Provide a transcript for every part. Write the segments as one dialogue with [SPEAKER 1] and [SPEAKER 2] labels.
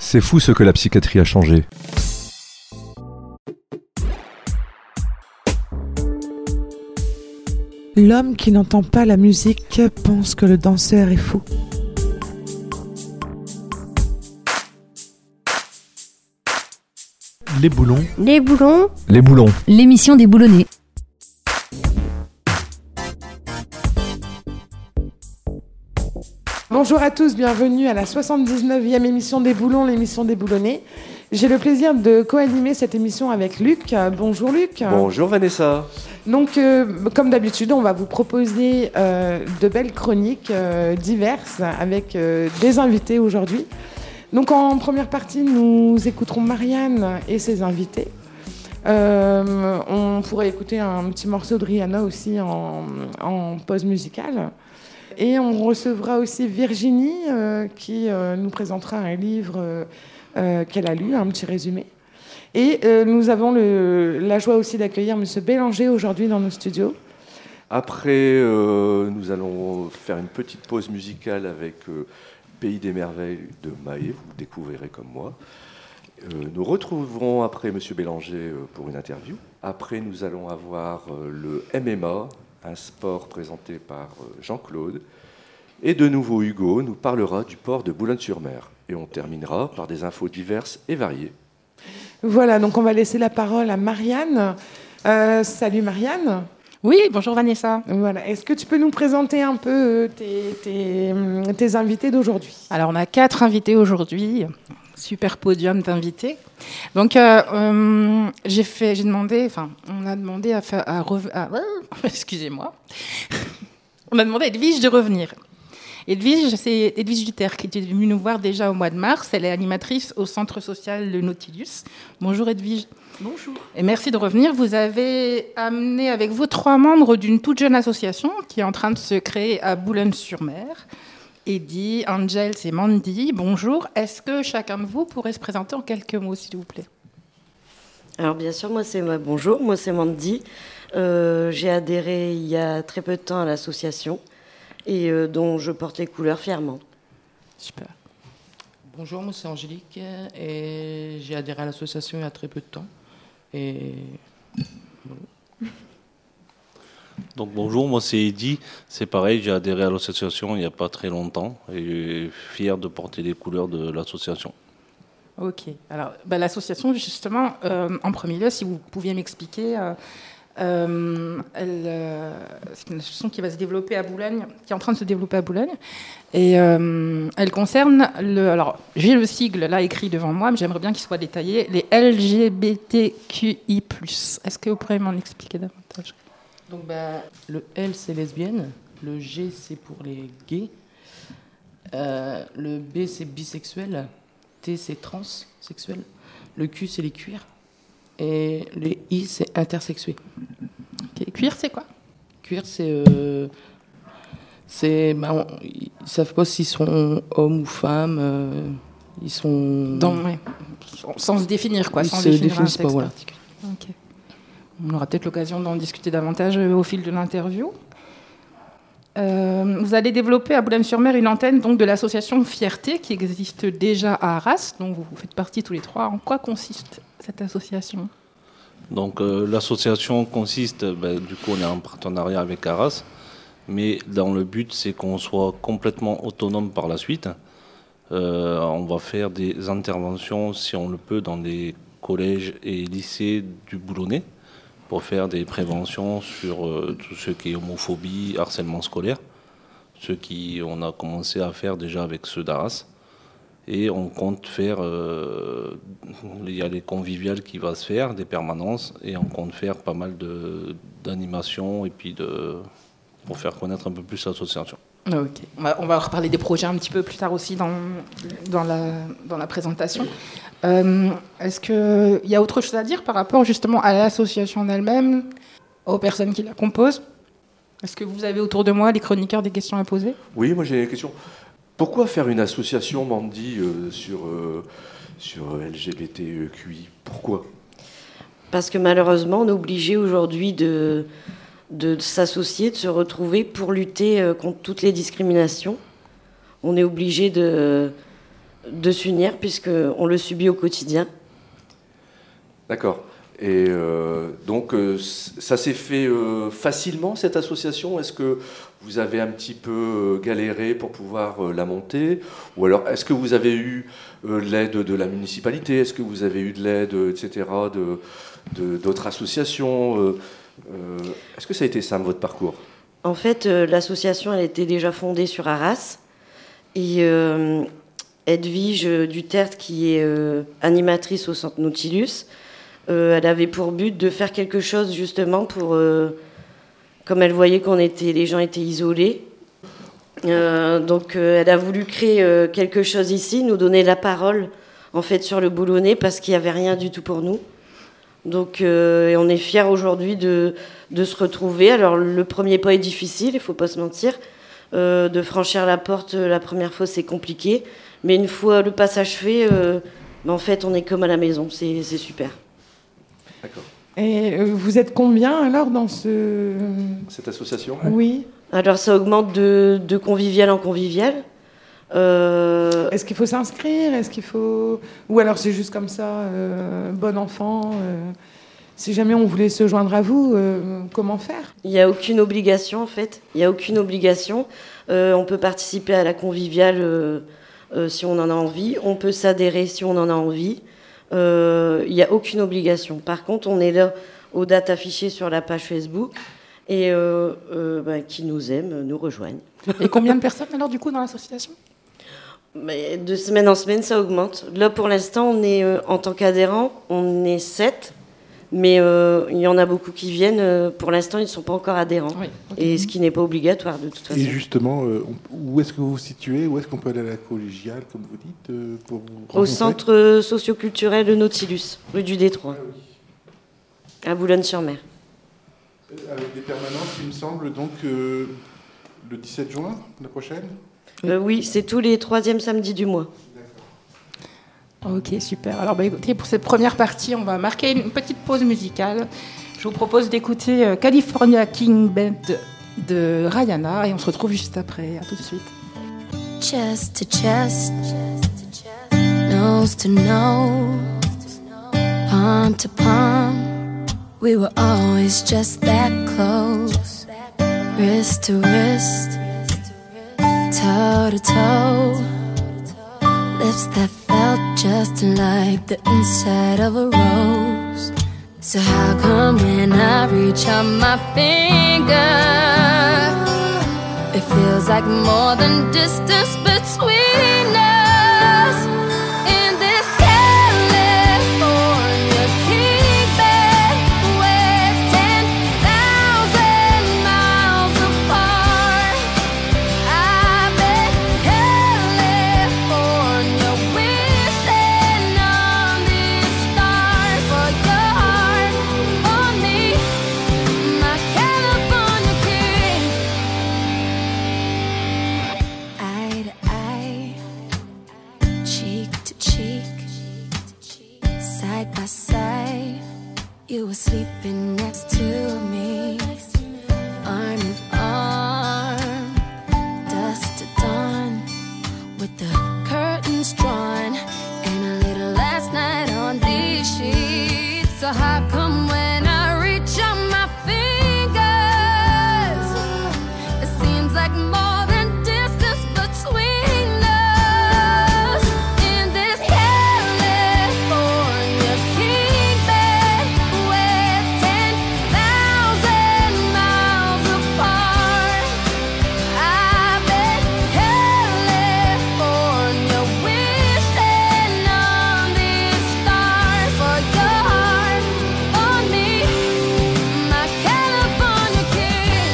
[SPEAKER 1] C'est fou ce que la psychiatrie a changé.
[SPEAKER 2] L'homme qui n'entend pas la musique pense que le danseur est fou.
[SPEAKER 1] Les boulons.
[SPEAKER 3] Les boulons.
[SPEAKER 1] Les boulons.
[SPEAKER 3] L'émission des boulonnais.
[SPEAKER 2] Bonjour à tous, bienvenue à la 79e émission des boulons, l'émission des boulonnais. J'ai le plaisir de co-animer cette émission avec Luc. Bonjour Luc.
[SPEAKER 4] Bonjour Vanessa.
[SPEAKER 2] Donc, comme d'habitude, on va vous proposer de belles chroniques diverses avec des invités aujourd'hui. Donc, en première partie, nous écouterons Marianne et ses invités. On pourrait écouter un petit morceau de Rihanna aussi en pause musicale. Et on recevra aussi Virginie qui nous présentera un livre qu'elle a lu, un petit résumé. Et nous avons la joie aussi d'accueillir M. Bélanger aujourd'hui dans nos studios.
[SPEAKER 4] Après, nous allons faire une petite pause musicale avec Pays des Merveilles de Mahé, vous le découvrirez comme moi. Nous retrouverons après M. Bélanger pour une interview. Après, nous allons avoir le MMA, un sport présenté par Jean-Claude. Et de nouveau, Hugo nous parlera du port de Boulogne-sur-Mer. Et on terminera par des infos diverses et variées.
[SPEAKER 2] Voilà, donc on va laisser la parole à Marianne. Salut Marianne.
[SPEAKER 5] Oui, bonjour Vanessa.
[SPEAKER 2] Voilà. Est-ce que tu peux nous présenter un peu tes invités d'aujourd'hui ?
[SPEAKER 5] Alors, on a 4 invités aujourd'hui. Super podium d'invités. Donc, on a demandé excusez-moi. On a demandé à Edwige de revenir. Edwige, c'est Edwige Duterre qui était venue nous voir déjà au mois de mars. Elle est animatrice au centre social Le Nautilus. Bonjour Edwige.
[SPEAKER 6] Bonjour.
[SPEAKER 5] Et merci de revenir. Vous avez amené avec vous 3 membres d'une toute jeune association qui est en train de se créer à Boulogne-sur-Mer. Eddy, Angels et Mandy, bonjour. Est-ce que chacun de vous pourrait se présenter en quelques mots, s'il vous plaît ?
[SPEAKER 6] Alors bien sûr, bonjour, moi c'est Mandy. J'ai adhéré il y a très peu de temps à l'association et dont je porte les couleurs fièrement.
[SPEAKER 5] Super.
[SPEAKER 7] Bonjour, moi c'est Angélique et j'ai adhéré à l'association il y a très peu de temps. Et voilà.
[SPEAKER 8] Donc bonjour, moi c'est Eddy, c'est pareil, j'ai adhéré à l'association il n'y a pas très longtemps et fier de porter les couleurs de l'association.
[SPEAKER 5] Ok, alors l'association justement, en premier lieu, si vous pouviez m'expliquer, c'est une association qui va se développer à Boulogne, qui est en train de se développer à Boulogne, et elle concerne, alors j'ai le sigle là écrit devant moi, mais j'aimerais bien qu'il soit détaillé, les LGBTQI+. Est-ce que vous pourriez m'en expliquer davantage ?
[SPEAKER 7] Donc le L c'est lesbienne, le G c'est pour les gays, le B c'est bisexuel, T c'est transsexuel, le Q c'est les cuirs et le I c'est intersexué.
[SPEAKER 5] Okay. Cuir c'est quoi ?
[SPEAKER 7] Cuir ils savent pas s'ils sont hommes ou femmes, ils sont...
[SPEAKER 5] sans se définir quoi,
[SPEAKER 7] ils
[SPEAKER 5] sans
[SPEAKER 7] se définissent pas, voilà.
[SPEAKER 5] Ok. On aura peut-être l'occasion d'en discuter davantage au fil de l'interview. Vous allez développer à Boulogne-sur-Mer une antenne donc, de l'association Fierté qui existe déjà à Arras, dont vous faites partie tous les 3. En quoi consiste cette association ?
[SPEAKER 8] Donc l'association consiste, du coup on est en partenariat avec Arras, mais dans le but c'est qu'on soit complètement autonome par la suite. On va faire des interventions si on le peut dans des collèges et lycées du Boulonnais, pour faire des préventions sur tout ce qui est homophobie, harcèlement scolaire, ce qu'on a commencé à faire déjà avec ceux d'Arras. Et on compte faire, il y a les conviviales qui vont se faire, des permanences, et on compte faire pas mal d'animations et puis pour faire connaître un peu plus l'association.
[SPEAKER 5] Ok. On va reparler des projets un petit peu plus tard aussi dans la présentation. Est-ce qu'il y a autre chose à dire par rapport justement à l'association en elle-même, aux personnes qui la composent ? Est-ce que vous avez autour de moi, les chroniqueurs, des questions à poser ?
[SPEAKER 4] Oui, moi j'ai une question. Pourquoi faire une association, Mandy, sur LGBTQI ? Pourquoi ?
[SPEAKER 6] Parce que malheureusement, on est obligé aujourd'hui de s'associer, de se retrouver pour lutter contre toutes les discriminations. On est obligé de s'unir puisqu'on le subit au quotidien.
[SPEAKER 4] D'accord. Et donc, ça s'est fait facilement, cette association? Est-ce que vous avez un petit peu galéré pour pouvoir la monter? Ou alors, est-ce que vous avez eu l'aide de la municipalité? Est-ce que vous avez eu de l'aide, etc., d'autres associations? Est-ce que ça a été simple, votre parcours?
[SPEAKER 6] En fait, l'association, elle était déjà fondée sur Arras. Et Edwige Duterte, qui est animatrice au Centre Nautilus, elle avait pour but de faire quelque chose justement pour, comme elle voyait les gens étaient isolés, donc elle a voulu créer quelque chose ici, nous donner la parole en fait sur le Boulonnais parce qu'il n'y avait rien du tout pour nous. Donc et on est fiers aujourd'hui de se retrouver. Alors le premier pas est difficile, il ne faut pas se mentir, de franchir la porte la première fois c'est compliqué, mais une fois le passage fait, en fait on est comme à la maison, c'est super.
[SPEAKER 4] D'accord.
[SPEAKER 2] Et vous êtes combien alors dans
[SPEAKER 4] cette association?
[SPEAKER 2] Oui.
[SPEAKER 6] Alors ça augmente de convivial en convivial.
[SPEAKER 2] Est-ce qu'il faut s'inscrire? Est-ce qu'il faut... Ou alors c'est juste comme ça, bon enfant si jamais on voulait se joindre à vous, comment faire?
[SPEAKER 6] Il n'y a aucune obligation en fait. Il n'y a aucune obligation. On peut participer à la conviviale si on en a envie. On peut s'adhérer si on en a envie. Il n'y a aucune obligation. Par contre, on est là aux dates affichées sur la page Facebook et qui nous aiment nous rejoignent.
[SPEAKER 5] Et combien de personnes alors du coup dans l'association?
[SPEAKER 6] Mais de semaine en semaine, ça augmente. Là, pour l'instant, on est en tant qu'adhérents, on est 7, mais il y en a beaucoup qui viennent. Pour l'instant, ils ne sont pas encore adhérents,
[SPEAKER 5] Oui, okay.
[SPEAKER 6] Et ce qui n'est pas obligatoire de toute façon.
[SPEAKER 9] Et justement, où est-ce que vous vous situez? Où est-ce qu'on peut aller à la collégiale, comme vous dites, pour vous rencontrer?
[SPEAKER 6] Au centre socioculturel de Nautilus, rue du Détroit, à Boulogne-sur-Mer.
[SPEAKER 9] Avec des permanences, il me semble, donc le 17 juin, la prochaine?
[SPEAKER 6] Oui, c'est tous les 3e samedis du mois.
[SPEAKER 5] Ok, super. Alors, écoutez, pour cette première partie, on va marquer une petite pause musicale. Je vous propose d'écouter California King Band de Rihanna et on se retrouve juste après. À tout de suite.
[SPEAKER 10] Chest to chest, nose to nose, palm to palm. We were always just that close, wrist to wrist, toe to toe. Lips that felt just like the inside of a rose. So how come when I reach out my finger, it feels like more than distance between us? In this California king bed, we're 10,000 miles apart. I bet California wishing on these stars for your heart on me, my California king. Eye to eye, cheek to cheek, side by side, you were sleeping next to me, arm in arm, dusk to dawn, with the curtains drawn, and a little last night on these sheets. So how come when I reach out my fingers, it seems like more than distance between us? In this California king bed, we're 10,000 miles apart. I bet California wishing on these stars for your heart on me, my California king.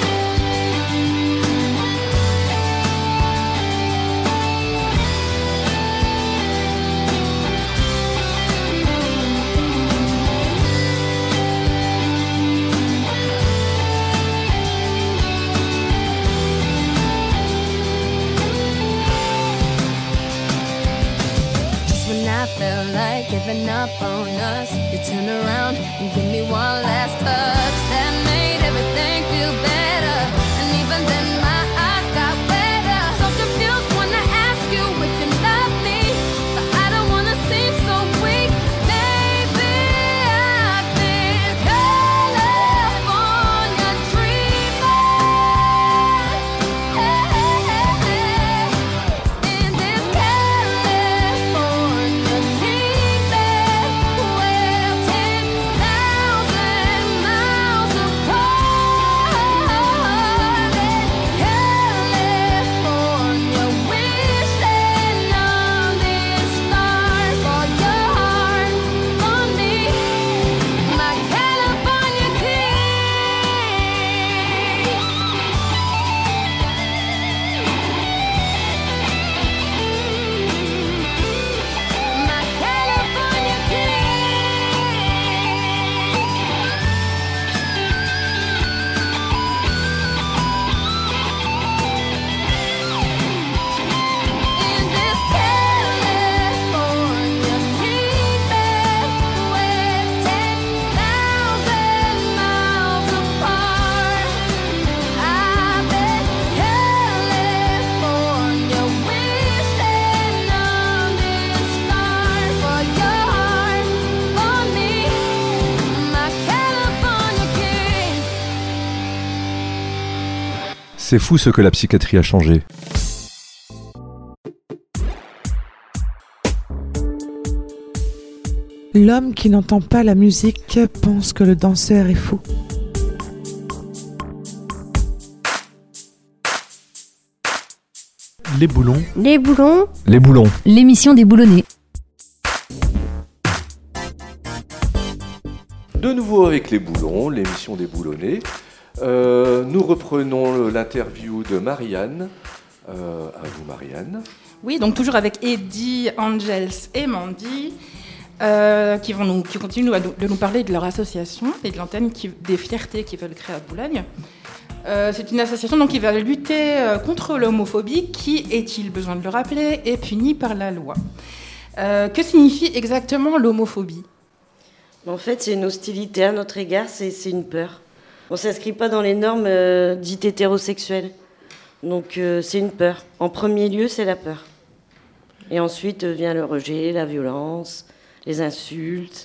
[SPEAKER 10] Just when I felt like giving up on us, you turn around and give me one last touch that made everything feel better. And even then my eyes got wetter. So confused when I ask you if you love me
[SPEAKER 1] C'est fou ce que la psychiatrie a changé.
[SPEAKER 2] L'homme qui n'entend pas la musique pense que le danseur est fou.
[SPEAKER 1] Les boulons.
[SPEAKER 3] Les boulons.
[SPEAKER 1] Les boulons.
[SPEAKER 3] L'émission des boulonnais.
[SPEAKER 4] De nouveau avec les boulons, l'émission des boulonnais. Nous reprenons l'interview de Marianne. À vous, Marianne.
[SPEAKER 5] Oui, donc toujours avec Eddie, Angels et Mandy, qui continuent de nous parler de leur association et de l'antenne des fiertés qu'ils veulent créer à Boulogne. C'est une association donc, qui va lutter contre l'homophobie qui, est-il besoin de le rappeler, est punie par la loi. Que signifie exactement l'homophobie ?
[SPEAKER 6] En fait, c'est une hostilité à notre égard, c'est une peur. On ne s'inscrit pas dans les normes dites hétérosexuelles. Donc c'est une peur. En premier lieu, c'est la peur. Et ensuite vient le rejet, la violence, les insultes.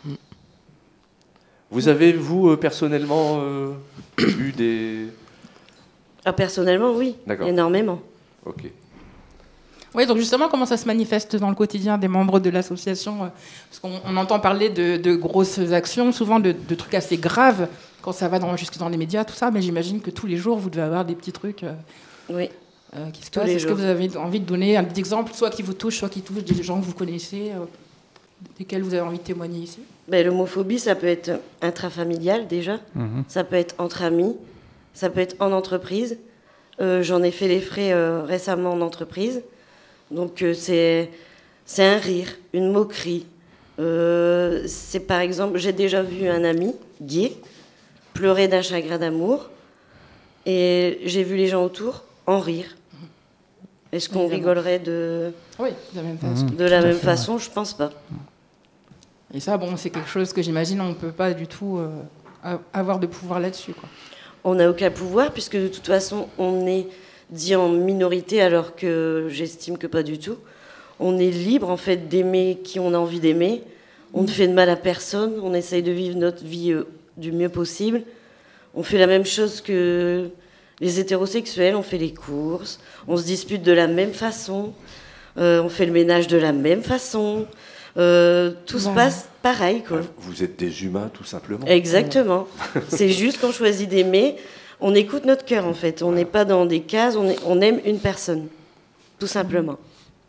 [SPEAKER 4] Vous avez, vous, personnellement, eu des...
[SPEAKER 6] Ah, personnellement, oui,
[SPEAKER 4] D'accord.
[SPEAKER 6] Énormément.
[SPEAKER 4] Ok.
[SPEAKER 5] Oui, donc justement, comment ça se manifeste dans le quotidien des membres de l'association ? Parce qu'on entend parler de grosses actions, souvent de trucs assez graves, quand ça va jusque dans les médias, tout ça, mais j'imagine que tous les jours, vous devez avoir des petits trucs
[SPEAKER 6] oui.
[SPEAKER 5] qui se passent. Est-ce que vous avez envie de donner un exemple, soit qui vous touche, soit qui touche des gens que vous connaissez, desquels vous avez envie de témoigner ici ?
[SPEAKER 6] L'homophobie, ça peut être intrafamilial déjà, ça peut être entre amis, ça peut être en entreprise. J'en ai fait les frais récemment en entreprise. Donc c'est un rire, une moquerie. C'est par exemple, j'ai déjà vu un ami gay pleurer d'un chagrin d'amour et j'ai vu les gens autour en rire. Est-ce qu'on rigolerait de
[SPEAKER 5] la même façon.
[SPEAKER 6] De la même façon, je pense pas.
[SPEAKER 5] Et ça, bon, c'est quelque chose que j'imagine on ne peut pas du tout avoir de pouvoir là-dessus, quoi.
[SPEAKER 6] On n'a aucun pouvoir puisque de toute façon, on est dit en minorité alors que j'estime que pas du tout. On est libre en fait d'aimer qui on a envie d'aimer. On ne fait de mal à personne. On essaye de vivre notre vie du mieux possible. On fait la même chose que les hétérosexuels. On fait les courses. On se dispute de la même façon. On fait le ménage de la même façon. Tout se passe pareil, quoi.
[SPEAKER 4] Vous êtes des humains, tout simplement.
[SPEAKER 6] Exactement. C'est juste qu'on choisit d'aimer. On écoute notre cœur, en fait. On n'est pas dans des cases. On aime une personne, tout simplement.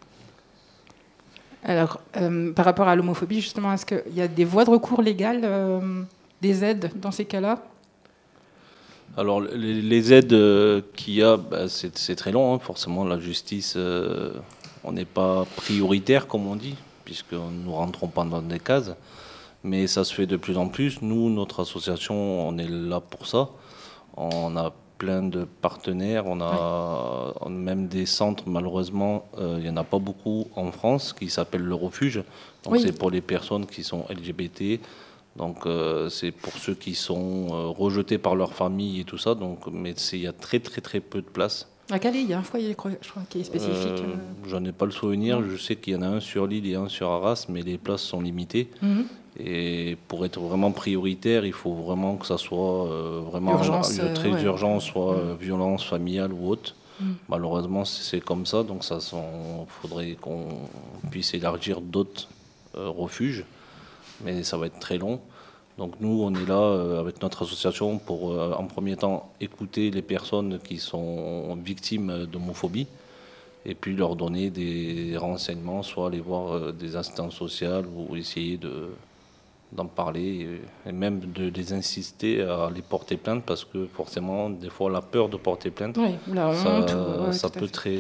[SPEAKER 5] Alors, par rapport à l'homophobie, justement, est-ce qu'il y a des voies de recours légales, des aides dans ces cas-là ?
[SPEAKER 8] Alors, les aides qu'il y a, c'est très long. Hein. Forcément, la justice, on n'est pas prioritaire, comme on dit, puisque nous ne rentrons pas dans des cases. Mais ça se fait de plus en plus. Nous, notre association, on est là pour ça. On a plein de partenaires, on a même des centres, malheureusement, il n'y en a pas beaucoup en France, qui s'appellent le refuge. Donc c'est pour les personnes qui sont LGBT, donc c'est pour ceux qui sont rejetés par leur famille et tout ça, donc, mais il y a très très très peu de place.
[SPEAKER 5] À Calais, il y a un foyer, je crois, qui est spécifique.
[SPEAKER 8] J'en ai pas le souvenir, je sais qu'il y en a un sur Lille et un sur Arras, mais les places sont limitées. Et pour être vraiment prioritaire, il faut vraiment que ça soit vraiment très urgent, soit violence familiale ou autre. Malheureusement, c'est comme ça, donc faudrait qu'on puisse élargir d'autres refuges, mais ça va être très long. Donc nous, on est là avec notre association pour, en premier temps, écouter les personnes qui sont victimes d'homophobie et puis leur donner des renseignements, soit aller voir des instances sociales ou essayer d'en parler et même de les insister à les porter plainte parce que forcément, des fois, la peur de porter plainte, ça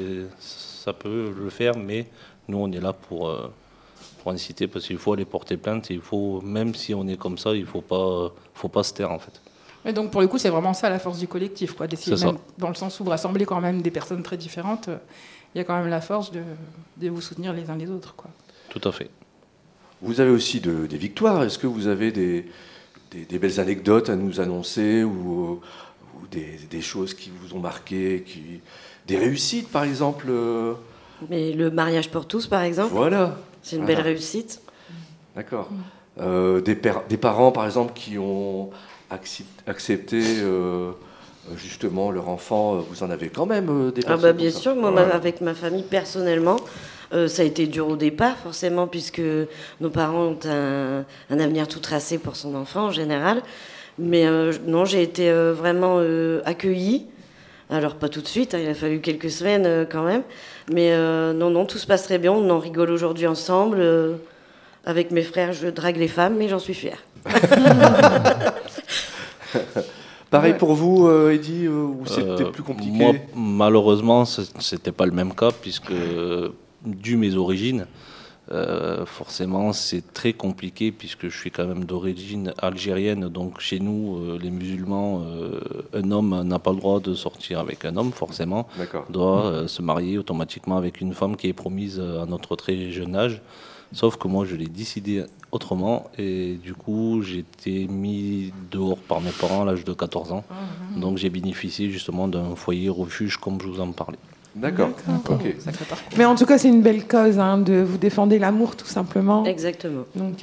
[SPEAKER 8] peut le faire, mais nous, on est là pour inciter parce qu'il faut aller porter plainte et il faut, même si on est comme ça, il faut pas se taire en fait.
[SPEAKER 5] Et donc pour le coup, c'est vraiment ça la force du collectif, quoi, d'essayer même, dans le sens où vous rassemblez quand même des personnes très différentes, il y a quand même la force de vous soutenir les uns les autres, quoi.
[SPEAKER 8] Tout à fait.
[SPEAKER 4] Vous avez aussi des victoires. Est-ce que vous avez des belles anecdotes à nous annoncer ou des choses qui vous ont marqué, des réussites par exemple
[SPEAKER 6] Mais le mariage pour tous, par exemple.
[SPEAKER 4] Voilà.
[SPEAKER 6] C'est une belle réussite.
[SPEAKER 4] D'accord. Des parents, par exemple, qui ont accepté justement leur enfant, vous en avez quand même des
[SPEAKER 6] Ah
[SPEAKER 4] personnes
[SPEAKER 6] bah
[SPEAKER 4] comme
[SPEAKER 6] bien
[SPEAKER 4] ça.
[SPEAKER 6] sûr, moi
[SPEAKER 4] Ouais.
[SPEAKER 6] avec ma famille personnellement, ça a été dur au départ forcément puisque nos parents ont un avenir tout tracé pour son enfant en général. Mais non, j'ai été vraiment accueillie. Alors pas tout de suite, hein, il a fallu quelques semaines quand même. Mais non, tout se passe très bien. On en rigole aujourd'hui ensemble. Avec mes frères, je drague les femmes, mais j'en suis fière.
[SPEAKER 4] Pareil pour vous, Eddy, ou c'était plus compliqué?
[SPEAKER 8] Moi, malheureusement, c'était pas le même cas, puisque, dû mes origines, forcément, c'est très compliqué, puisque je suis quand même d'origine algérienne. Donc, chez nous, les musulmans, un homme n'a pas le droit de sortir avec un homme, forcément.
[SPEAKER 4] D'accord.
[SPEAKER 8] Doit se marier automatiquement avec une femme qui est promise à notre très jeune âge. Sauf que moi, je l'ai décidé autrement et du coup, j'ai été mis dehors par mes parents à l'âge de 14 ans. Donc, j'ai bénéficié justement d'un foyer refuge comme je vous en parlais.
[SPEAKER 4] D'accord. Ok.
[SPEAKER 5] Sacré parcours.
[SPEAKER 2] Mais en tout cas, c'est une belle cause, hein, de vous défendre l'amour, tout simplement.
[SPEAKER 6] Exactement.
[SPEAKER 2] Donc,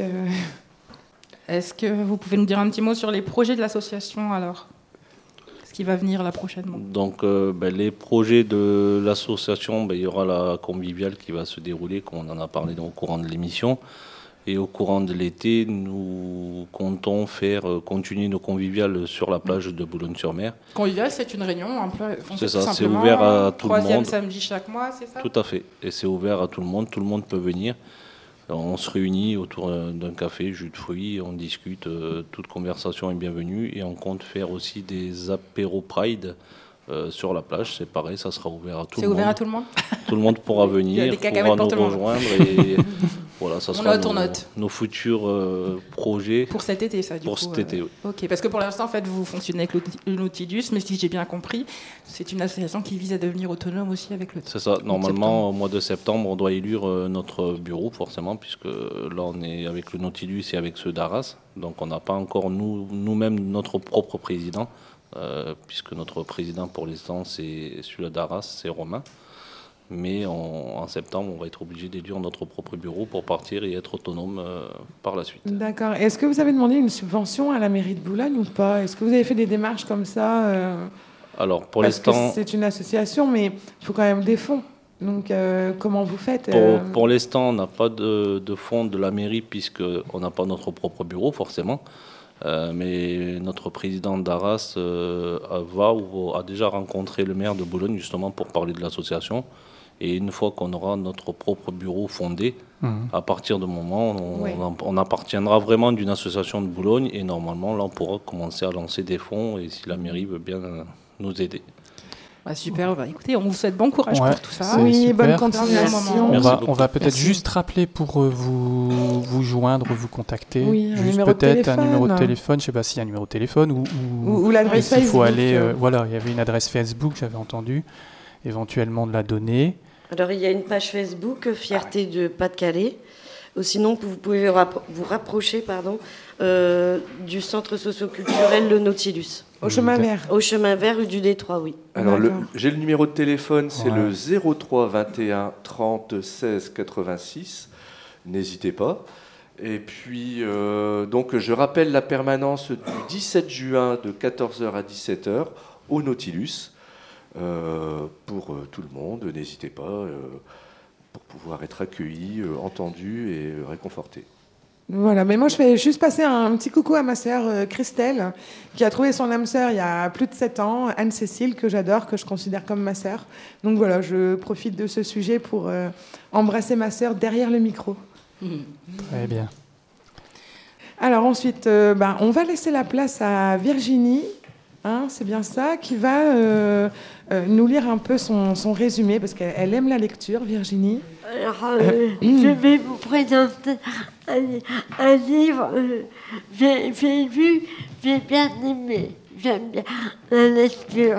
[SPEAKER 5] Est-ce que vous pouvez nous dire un petit mot sur les projets de l'association alors? Ce qui va venir là prochainement?
[SPEAKER 8] Donc, les projets de l'association, il y aura la conviviale qui va se dérouler, comme on en a parlé au courant de l'émission. Et au courant de l'été, nous comptons faire continuer nos conviviales sur la plage de Boulogne-sur-Mer.
[SPEAKER 5] Convivial, c'est une réunion,
[SPEAKER 8] C'est ça, c'est ouvert à tout le monde.
[SPEAKER 5] Troisième samedi chaque mois, c'est ça?
[SPEAKER 8] Tout à fait. Et c'est ouvert à tout le monde peut venir. On se réunit autour d'un café, jus de fruits, on discute, toute conversation est bienvenue. Et on compte faire aussi des apéros Pride sur la plage, c'est pareil, ça sera ouvert à tout le monde.
[SPEAKER 5] C'est ouvert à tout le monde?
[SPEAKER 8] Tout le monde pourra
[SPEAKER 5] Il y a
[SPEAKER 8] venir,
[SPEAKER 5] des
[SPEAKER 8] pourra
[SPEAKER 5] cacahuètes pour
[SPEAKER 8] nous
[SPEAKER 5] tout le monde.
[SPEAKER 8] rejoindre et voilà, ça sera
[SPEAKER 5] On note.
[SPEAKER 8] nos futurs projets
[SPEAKER 5] Pour cet été, ça, du
[SPEAKER 8] pour
[SPEAKER 5] coup.
[SPEAKER 8] cet été. Oui.
[SPEAKER 5] Ok, parce que pour l'instant, en fait, vous fonctionnez avec le Nautilus, mais si j'ai bien compris, c'est une association qui vise à devenir autonome aussi avec le temps.
[SPEAKER 8] C'est ça, normalement, au mois de septembre, on doit élire notre bureau, forcément, puisque là, on est avec le Nautilus et avec ceux d'Arras. Donc, on n'a pas encore nous-mêmes notre propre président, puisque notre président, pour l'instant, c'est celui d'Arras, c'est Romain. Mais en septembre, on va être obligé d'élire notre propre bureau pour partir et être autonome par la suite.
[SPEAKER 2] d'accord. Est-ce que vous avez demandé une subvention à la mairie de Boulogne ou pas? Est-ce que vous avez fait des démarches comme ça
[SPEAKER 8] Alors, pour
[SPEAKER 2] Parce que
[SPEAKER 8] l'instant,
[SPEAKER 2] c'est une association, mais il faut quand même des fonds. Donc, comment vous faites
[SPEAKER 8] pour l'instant, on n'a pas de fonds de la mairie, puisqu'on n'a pas notre propre bureau, forcément. Mais notre président d'Arras a déjà rencontré le maire de Boulogne, justement, pour parler de l'association. Et une fois qu'on aura notre propre bureau fondé, à partir de moment, on appartiendra vraiment d'une association de Boulogne. Et normalement, là, on pourra commencer à lancer des fonds, et si la mairie veut bien nous aider.
[SPEAKER 5] Bah, super, écoutez, on vous souhaite bon courage
[SPEAKER 11] Ouais,
[SPEAKER 5] pour tout ça.
[SPEAKER 11] c'est
[SPEAKER 2] Oui,
[SPEAKER 11] super.
[SPEAKER 2] bonne continuation.
[SPEAKER 8] Merci
[SPEAKER 11] On
[SPEAKER 8] beaucoup.
[SPEAKER 11] va peut-être
[SPEAKER 2] Merci.
[SPEAKER 11] juste rappeler pour vous joindre, vous contacter.
[SPEAKER 2] Oui, un
[SPEAKER 11] juste
[SPEAKER 2] numéro de
[SPEAKER 11] peut-être un
[SPEAKER 2] téléphone.
[SPEAKER 11] numéro de téléphone. Je ne sais pas s'il y a un numéro de téléphone
[SPEAKER 2] Ou l'adresse
[SPEAKER 11] s'il faut
[SPEAKER 2] Facebook,
[SPEAKER 11] aller. Voilà, il y avait une adresse Facebook, j'avais entendu, éventuellement de la donner.
[SPEAKER 6] Alors, il y a une page Facebook, Fierté de Pas-de-Calais. Ou sinon, vous pouvez vous rapprocher du centre socio-culturel Le Nautilus.
[SPEAKER 2] Au chemin vert.
[SPEAKER 6] Au chemin vert, rue du Détroit, oui.
[SPEAKER 4] Alors,
[SPEAKER 2] D'accord.
[SPEAKER 4] j'ai le numéro de téléphone, c'est
[SPEAKER 11] Ouais.
[SPEAKER 4] le 03 21 30 16 86. N'hésitez pas. Et puis, donc, je rappelle la permanence du 17 juin de 14h à 17h au Nautilus. Pour tout le monde, n'hésitez pas, pour pouvoir être accueilli, entendu et réconforté.
[SPEAKER 2] Voilà, mais moi je fais juste passer un petit coucou à ma sœur Christelle, qui a trouvé son âme sœur il y a plus de 7 ans, Anne-Cécile, que j'adore, que je considère comme ma sœur. Donc voilà, je profite de ce sujet pour embrasser ma sœur derrière le micro.
[SPEAKER 11] Très bien.
[SPEAKER 2] Alors ensuite, on va laisser la place à Virginie, hein, c'est bien ça, qui va nous lire un peu son résumé, parce qu'elle aime la lecture, Virginie.
[SPEAKER 12] Alors, je vais vous présenter un livre. J'ai lu, j'ai bien aimé. J'aime bien la lecture.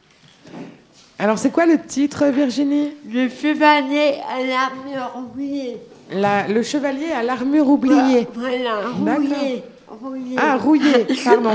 [SPEAKER 2] Alors c'est quoi le titre, Virginie?
[SPEAKER 12] Le chevalier à l'armure rouillée.
[SPEAKER 2] Le chevalier à l'armure oubliée.
[SPEAKER 12] Voilà,
[SPEAKER 2] D'accord.
[SPEAKER 12] rouillé.
[SPEAKER 2] Ah, rouillé, pardon.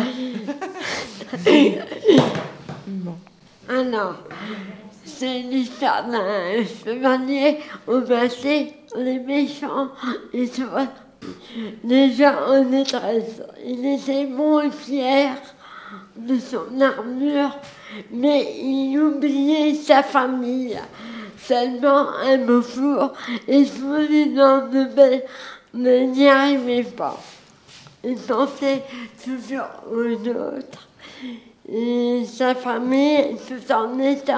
[SPEAKER 2] Bon.
[SPEAKER 12] Alors, c'est l'histoire d'un chevalier au passé, les méchants, les gens en détresse. Il était bon et fier de son armure, mais il oubliait sa famille. Seulement un beau jour, et son lendemain n'y arrivait pas. Il pensait toujours aux autres. Et sa famille, tout en étant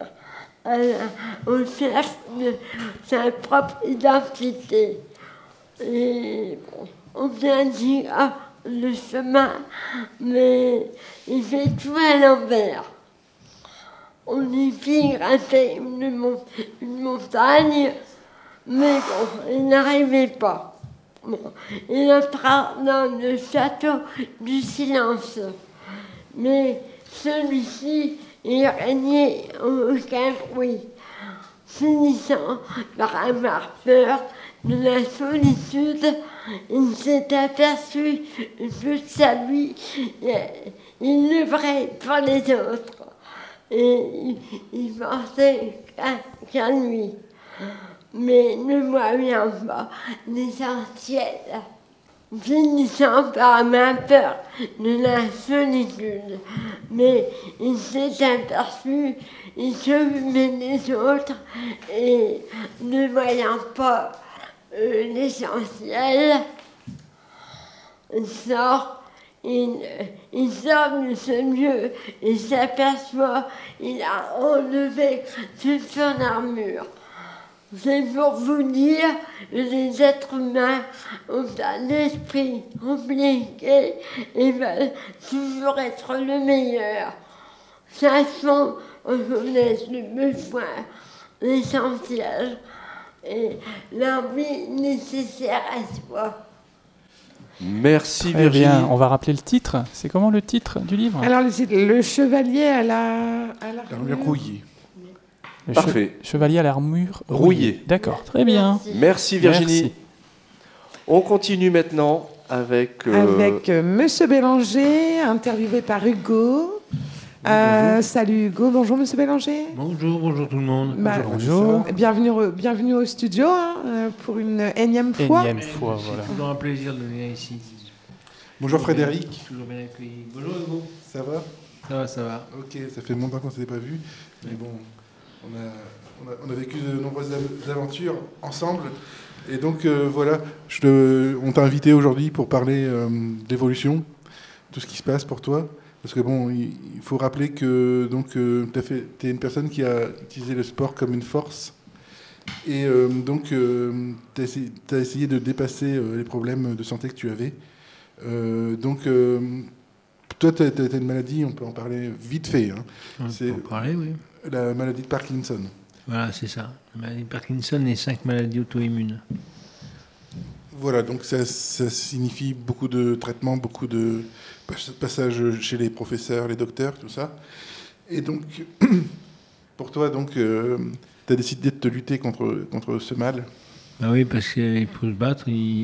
[SPEAKER 12] au chef de sa propre identité. Et on vient dire le chemin, mais il fait tout à l'envers. On y fit grimper une montagne, mais bon, il n'arrivait pas. Bon, il entra dans le château du silence. Mais celui-ci, il régnait aucun bruit, finissant par avoir peur de la solitude. Il s'est aperçu toute sa vie, il œuvrait pour les autres, et il pensait qu'à lui, mais ne voyant pas l'essentiel, finissant par avoir peur de la solitude. Mais il s'est aperçu, il s'occupait des autres, et ne voyant pas l'essentiel, il sort de ce lieu et s'aperçoit qu'il a enlevé toute son armure. C'est pour vous dire que les êtres humains ont un esprit compliqué et veulent toujours être le meilleur. Sachons reconnaître le besoin, l'essentiel et l'envie nécessaire à soi.
[SPEAKER 4] Merci
[SPEAKER 11] Très
[SPEAKER 4] Virginie.
[SPEAKER 11] bien. On va rappeler le titre. C'est comment le titre du livre?
[SPEAKER 2] Alors, le chevalier à l'armure
[SPEAKER 9] rouillée.
[SPEAKER 4] Parfait.
[SPEAKER 11] Chevalier à l'armure
[SPEAKER 4] Rouillée.
[SPEAKER 11] D'accord, très bien.
[SPEAKER 4] Merci Virginie.
[SPEAKER 11] Merci.
[SPEAKER 4] On continue maintenant avec...
[SPEAKER 2] Monsieur Bélanger, interviewé par Hugo. Salut Hugo, bonjour Monsieur Bélanger.
[SPEAKER 13] Bonjour tout le monde.
[SPEAKER 11] Bonjour.
[SPEAKER 2] Bienvenue au studio pour une énième fois.
[SPEAKER 11] Voilà.
[SPEAKER 13] C'est toujours un plaisir de venir ici.
[SPEAKER 9] Bonjour Frédéric.
[SPEAKER 13] Toujours bien accueilli. Bonjour Hugo.
[SPEAKER 9] Ça va?
[SPEAKER 13] Ça va.
[SPEAKER 9] Ok, ça fait longtemps qu'on ne s'était pas vu, mais bon, on a vécu de nombreuses aventures ensemble. Et donc voilà, on t'a invité aujourd'hui pour parler d'évolution, tout ce qui se passe pour toi. Parce que bon, il faut rappeler que tu es une personne qui a utilisé le sport comme une force. Et donc, tu as essayé de dépasser les problèmes de santé que tu avais. Toi, tu as une maladie, on peut en parler vite fait. Hein.
[SPEAKER 13] On peut en parler, oui.
[SPEAKER 9] La maladie de Parkinson.
[SPEAKER 13] Voilà, c'est ça. La maladie de Parkinson et 5 maladies auto-immunes.
[SPEAKER 9] Voilà, donc ça signifie beaucoup de traitements, beaucoup de passages chez les professeurs, les docteurs, tout ça. Et donc, pour toi, tu as décidé de te lutter contre ce mal.
[SPEAKER 13] Ben oui, parce qu'il faut se battre.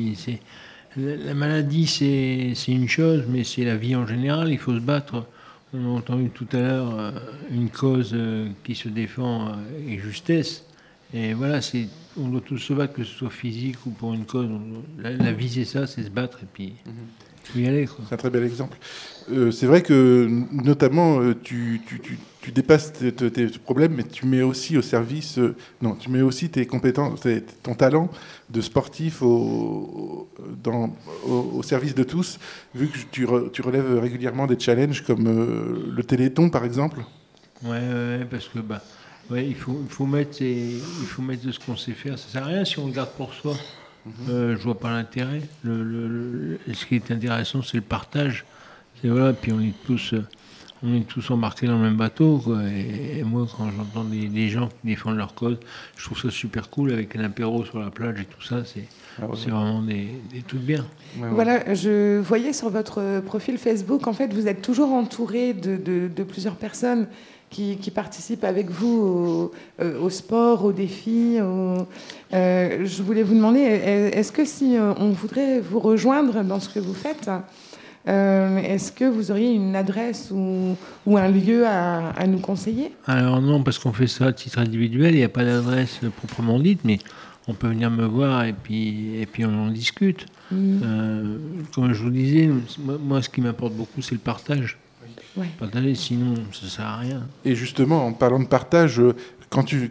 [SPEAKER 13] La maladie, c'est une chose, mais c'est la vie en général. Il faut se battre. On a entendu tout à l'heure une cause qui se défend et justesse. Et voilà, on doit tous se battre, que ce soit physique ou pour une cause. La vie, c'est ça, c'est se battre et puis il faut y aller. Quoi.
[SPEAKER 9] C'est un très bel exemple. C'est vrai que, notamment, tu dépasses tes problèmes, mais tu mets aussi au service... tu mets aussi tes compétences, ton talent de sportif au service de tous, vu que tu relèves régulièrement des challenges comme le Téléthon, par exemple.
[SPEAKER 13] Ouais, parce que... Ouais, il faut mettre de ce qu'on sait faire. Ça sert à rien si on le garde pour soi. Je vois pas l'intérêt. Ce qui est intéressant, c'est le partage. Puis on est tous embarqués dans le même bateau, quoi. Et moi, quand j'entends des gens qui défendent leur cause, je trouve ça super cool avec un apéro sur la plage et tout ça. C'est vraiment des trucs bien.
[SPEAKER 2] Voilà, je voyais sur votre profil Facebook, en fait, vous êtes toujours entouré de plusieurs personnes qui participent avec vous au sport, aux défis. Je voulais vous demander, est-ce que si on voudrait vous rejoindre dans ce que vous faites, est-ce que vous auriez une adresse ou un lieu à nous conseiller?
[SPEAKER 13] Alors non, parce qu'on fait ça à titre individuel, il n'y a pas d'adresse proprement dite, mais on peut venir me voir et puis on en discute. Comme je vous disais, moi ce qui m'importe beaucoup, c'est le partage.
[SPEAKER 2] Ouais.
[SPEAKER 13] Partager, sinon ça sert à rien.
[SPEAKER 9] Et justement, en parlant de partage, quand tu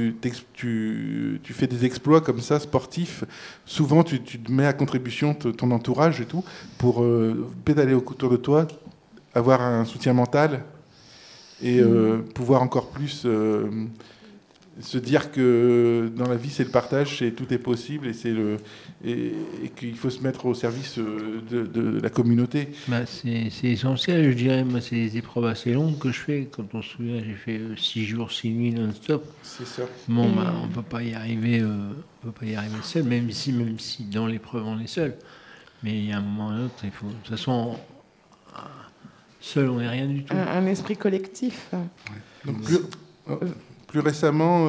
[SPEAKER 9] fais des exploits comme ça, sportifs, souvent tu te mets à contribution ton entourage et tout, pour pédaler autour de toi, avoir un soutien mental et pouvoir encore plus se dire que dans la vie c'est le partage, tout est possible et qu'il faut se mettre au service de la communauté.
[SPEAKER 13] C'est essentiel, je dirais. Moi, c'est des épreuves assez longues que je fais. Quand on se souvient, j'ai fait 6 jours, 6 nuits non-stop.
[SPEAKER 9] C'est ça.
[SPEAKER 13] Bon, on ne peut pas y arriver, seul, même si dans l'épreuve on est seul. Mais il y a un moment ou un autre, il faut. De toute façon, seul on n'est rien du tout.
[SPEAKER 2] Un esprit collectif.
[SPEAKER 9] Ouais. Donc, plus récemment,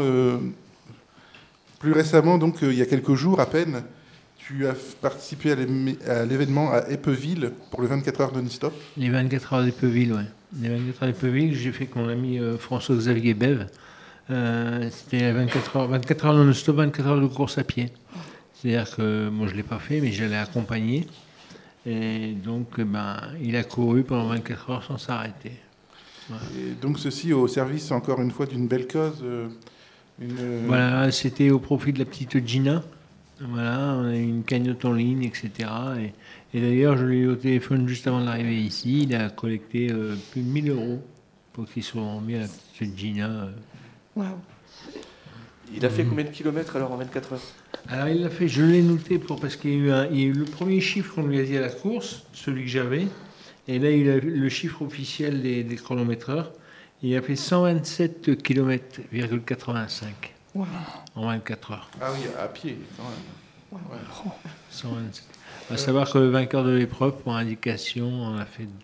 [SPEAKER 9] donc, il y a quelques jours à peine, tu as participé à l'événement à Épeuville pour le 24 heures non-stop.
[SPEAKER 13] Les 24 heures d'Épeuville, oui. Les 24 heures d'Épeuville, j'ai fait avec mon ami François-Xavier Bève. C'était 24 heures non-stop, 24 heures de course à pied. C'est-à-dire que moi, je ne l'ai pas fait, mais j'allais accompagner. Et donc, il a couru pendant 24 heures sans s'arrêter. Voilà.
[SPEAKER 9] Et donc ceci au service, encore une fois, d'une belle cause.
[SPEAKER 13] Voilà, c'était au profit de la petite Gina. Voilà, on a eu une cagnotte en ligne, etc. Et d'ailleurs, je l'ai eu au téléphone juste avant d'arriver ici. Il a collecté plus de 1 000 € pour qu'il soit remis à la petite Gina.
[SPEAKER 2] Wow.
[SPEAKER 4] Il a fait combien de kilomètres alors en 24 heures?
[SPEAKER 13] Alors il l'a fait, je l'ai noté parce qu'il y a eu le premier chiffre qu'on lui a dit à la course, celui que j'avais. Et là, il a le chiffre officiel des chronométreurs. Il a fait 127 km,85
[SPEAKER 2] wow.
[SPEAKER 13] En 24 heures.
[SPEAKER 9] Ah oui, à pied, quand même.
[SPEAKER 2] Wow.
[SPEAKER 9] Ouais.
[SPEAKER 13] 127. À savoir que le vainqueur de l'épreuve, pour indication, on a fait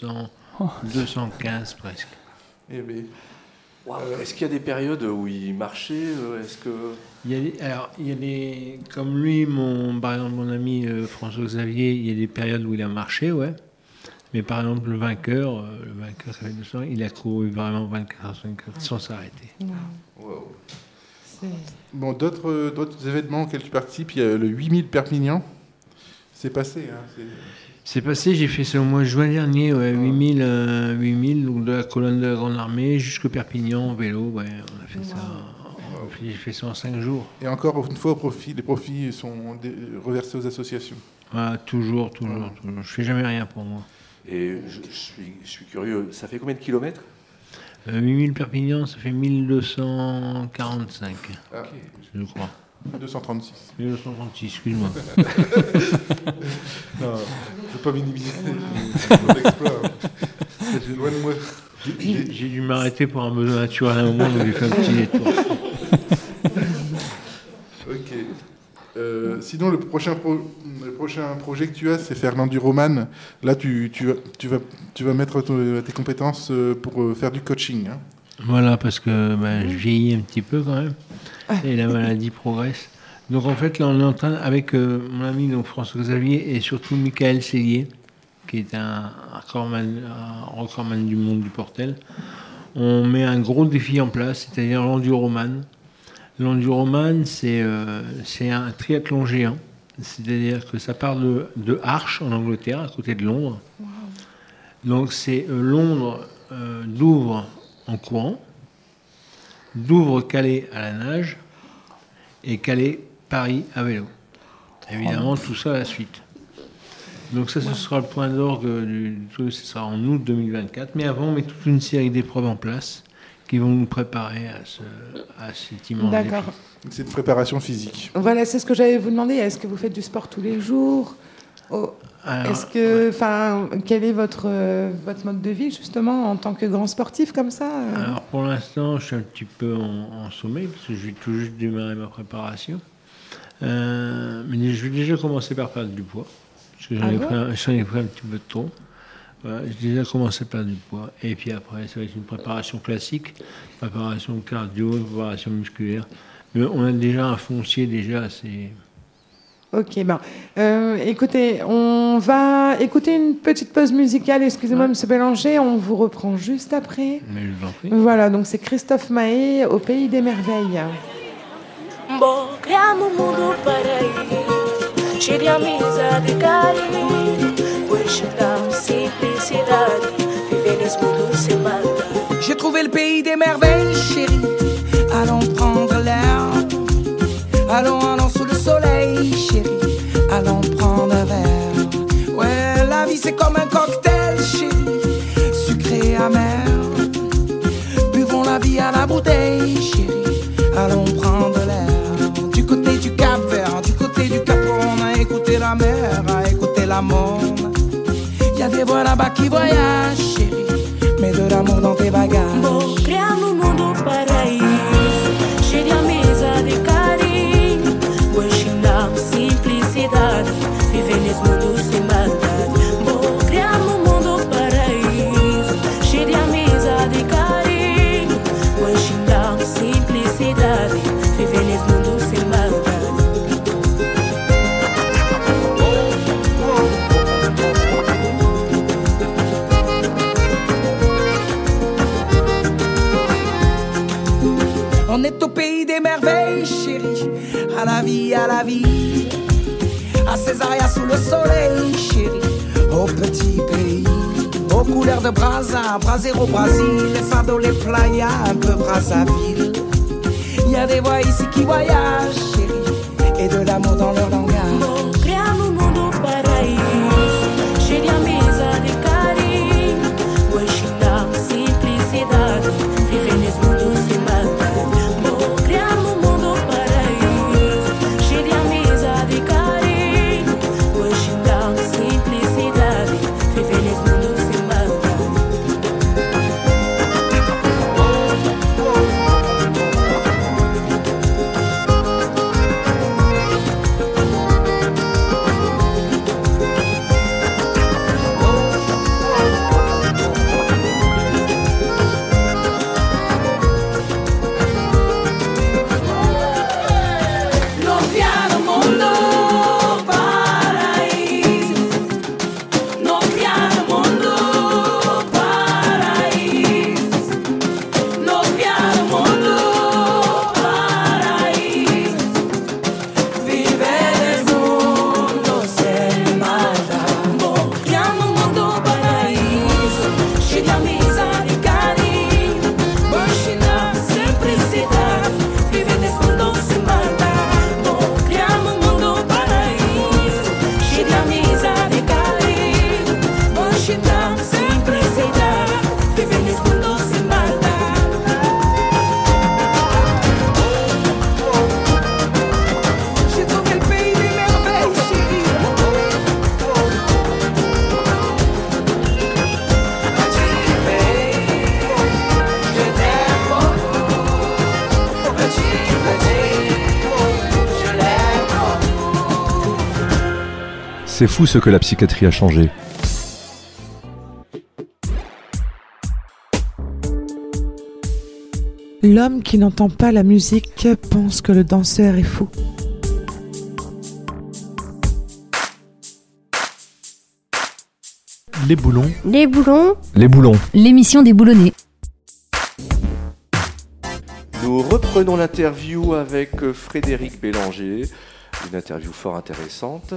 [SPEAKER 13] 215 presque.
[SPEAKER 9] Eh bien,
[SPEAKER 4] wow. Est-ce qu'il y a des périodes où il marchait Est-ce que...
[SPEAKER 13] il y a des... Comme lui, par exemple, mon ami François-Xavier, il y a des périodes où il a marché, ouais. Mais par exemple, le vainqueur, ça fait 200, il a couru vraiment 24 heures sans s'arrêter.
[SPEAKER 9] Wow. Bon, d'autres événements auxquels tu participes, il y a le 8000 Perpignan. C'est passé, hein,
[SPEAKER 13] c'est passé, j'ai fait ça au mois de juin dernier, ouais, 8000, donc de la colonne de la Grande Armée jusqu'au Perpignan en vélo, ouais, on a fait ça. J'ai fait ça en 5 jours.
[SPEAKER 9] Et encore une fois, les profits sont reversés aux associations.
[SPEAKER 13] Voilà, toujours. Je fais jamais rien pour moi.
[SPEAKER 4] Et je suis curieux, ça fait combien de kilomètres
[SPEAKER 13] 8000 Perpignan, ça fait 1245, je crois.
[SPEAKER 9] 236.
[SPEAKER 13] 1236, excuse-moi.
[SPEAKER 9] Non, je ne veux pas minimiser mon exploit. C'est loin de moi.
[SPEAKER 13] J'ai dû m'arrêter pour un besoin naturel à un moment, donc j'ai fait un petit détour.
[SPEAKER 9] Ok. Sinon, le prochain projet que tu as, c'est faire l'enduroman. Là, tu vas mettre tes compétences pour faire du coaching. Hein.
[SPEAKER 13] Voilà, parce que je vieillis un petit peu quand même, et la maladie progresse. Donc en fait, là, on est en train, avec mon ami donc, François-Xavier et surtout Michael Sellier, qui est un recordman du monde du Portel, on met un gros défi en place, c'est-à-dire l'enduroman. L'enduroman, c'est un triathlon géant. C'est-à-dire que ça part de Arches, en Angleterre, à côté de Londres. Wow. Donc c'est Londres, Douvres en courant, Douvres-Calais à la nage, et Calais-Paris à vélo. Évidemment, tout ça à la suite. Donc ça, ce sera le point d'orgue du truc, ce sera en août 2024. Mais avant, on met toute une série d'épreuves en place qui vont nous préparer à cet immense défi.
[SPEAKER 2] D'accord.
[SPEAKER 9] C'est une préparation physique.
[SPEAKER 2] Voilà, c'est ce que j'allais vous demander. Est-ce que vous faites du sport tous les jours? Quel est votre mode de vie, justement, en tant que grand sportif, comme ça
[SPEAKER 13] Alors, pour l'instant, je suis un petit peu en sommeil, parce que je vais tout juste démarrer ma préparation. Mais je vais déjà commencer par perdre du poids, parce que j'en ai pris un petit peu de trop. Voilà, j'ai déjà commencé à perdre du poids. Et puis après, ça va être une préparation classique, préparation cardio, préparation musculaire. Mais on a déjà un foncier assez...
[SPEAKER 2] Ok, écoutez, on va écouter une petite pause musicale. Excusez-moi, M. Bélanger, on vous reprend juste après.
[SPEAKER 13] Mais je vous en prie.
[SPEAKER 2] Voilà, donc c'est Christophe Maé, Au Pays des Merveilles.
[SPEAKER 14] Bom, criamos mundo paraíso, cheio de amizade e carinho, pois da simplicidade, viver nesse mundo sem maldade.
[SPEAKER 15] J'ai trouvé le pays des merveilles, chérie. Allons prendre l'air. Allons, allons sous le soleil, chérie. Allons prendre un verre. Ouais, la vie c'est comme un cocktail, chérie. Sucré et amer. Buvons la vie à la bouteille, chérie. Allons prendre l'air. Du côté du Cap-Vert, du côté du Cap-Rhône, à écouter la mer, à écouter la monde. Y'a des voix là-bas qui voyagent, chérie. Mets de l'amour dans tes bagages.
[SPEAKER 14] Vou criar no mundo paraíso, cheio de amizade e carinho. Vou ensinar simplicidade, viver nesse mundo sem maldade. Vou criar no mundo paraíso, cheio de amizade e carinho. Vou ensinar simplicidade, viver nesse mundo sem maldade.
[SPEAKER 15] On est au pays des merveilles, chérie. À la vie, à Césaria sous le soleil, chérie. Au petit pays, aux couleurs de Brazza, Brasero, Brésil, les fados, les playas, un peu Brazzaville. Y a des voix ici qui voyagent, chérie, et de l'amour dans leur langage.
[SPEAKER 14] Vou criar no mundo paraíso, cheio de amizade e carinho. Vou ensinar simplicidade, viver nesse mundo sem maldade. Vou criar no mundo paraíso, cheio de amizade e carinho. Vou ensinar simplicidade, viver nesse mundo sem maldade.
[SPEAKER 15] No piano mondo paraíso. No piano mondo paraíso. No piano mondo paraíso. Viver nesse mundo sem maldade. Vou criar no mundo paraíso, cheio de amizade e carinho. Vou ensinar simplicidade, viver nesse mundo sem maldade. Vou criar no mundo paraíso, cheio de amizade e carinho. Vou ensinar simplicidade, viver nesse mundo sem maldade. J'ai trouvé le pays des merveilles, chérie. Je t'aime beaucoup. Je l'aime beaucoup.
[SPEAKER 1] C'est fou ce que la psychiatrie a changé.
[SPEAKER 2] L'homme qui n'entend pas la musique pense que le danseur est fou.
[SPEAKER 11] Les boulons.
[SPEAKER 3] Les boulons.
[SPEAKER 1] Les boulons.
[SPEAKER 3] L'émission des boulonnais.
[SPEAKER 4] Nous reprenons l'interview avec Frédéric Bélanger, une interview fort intéressante.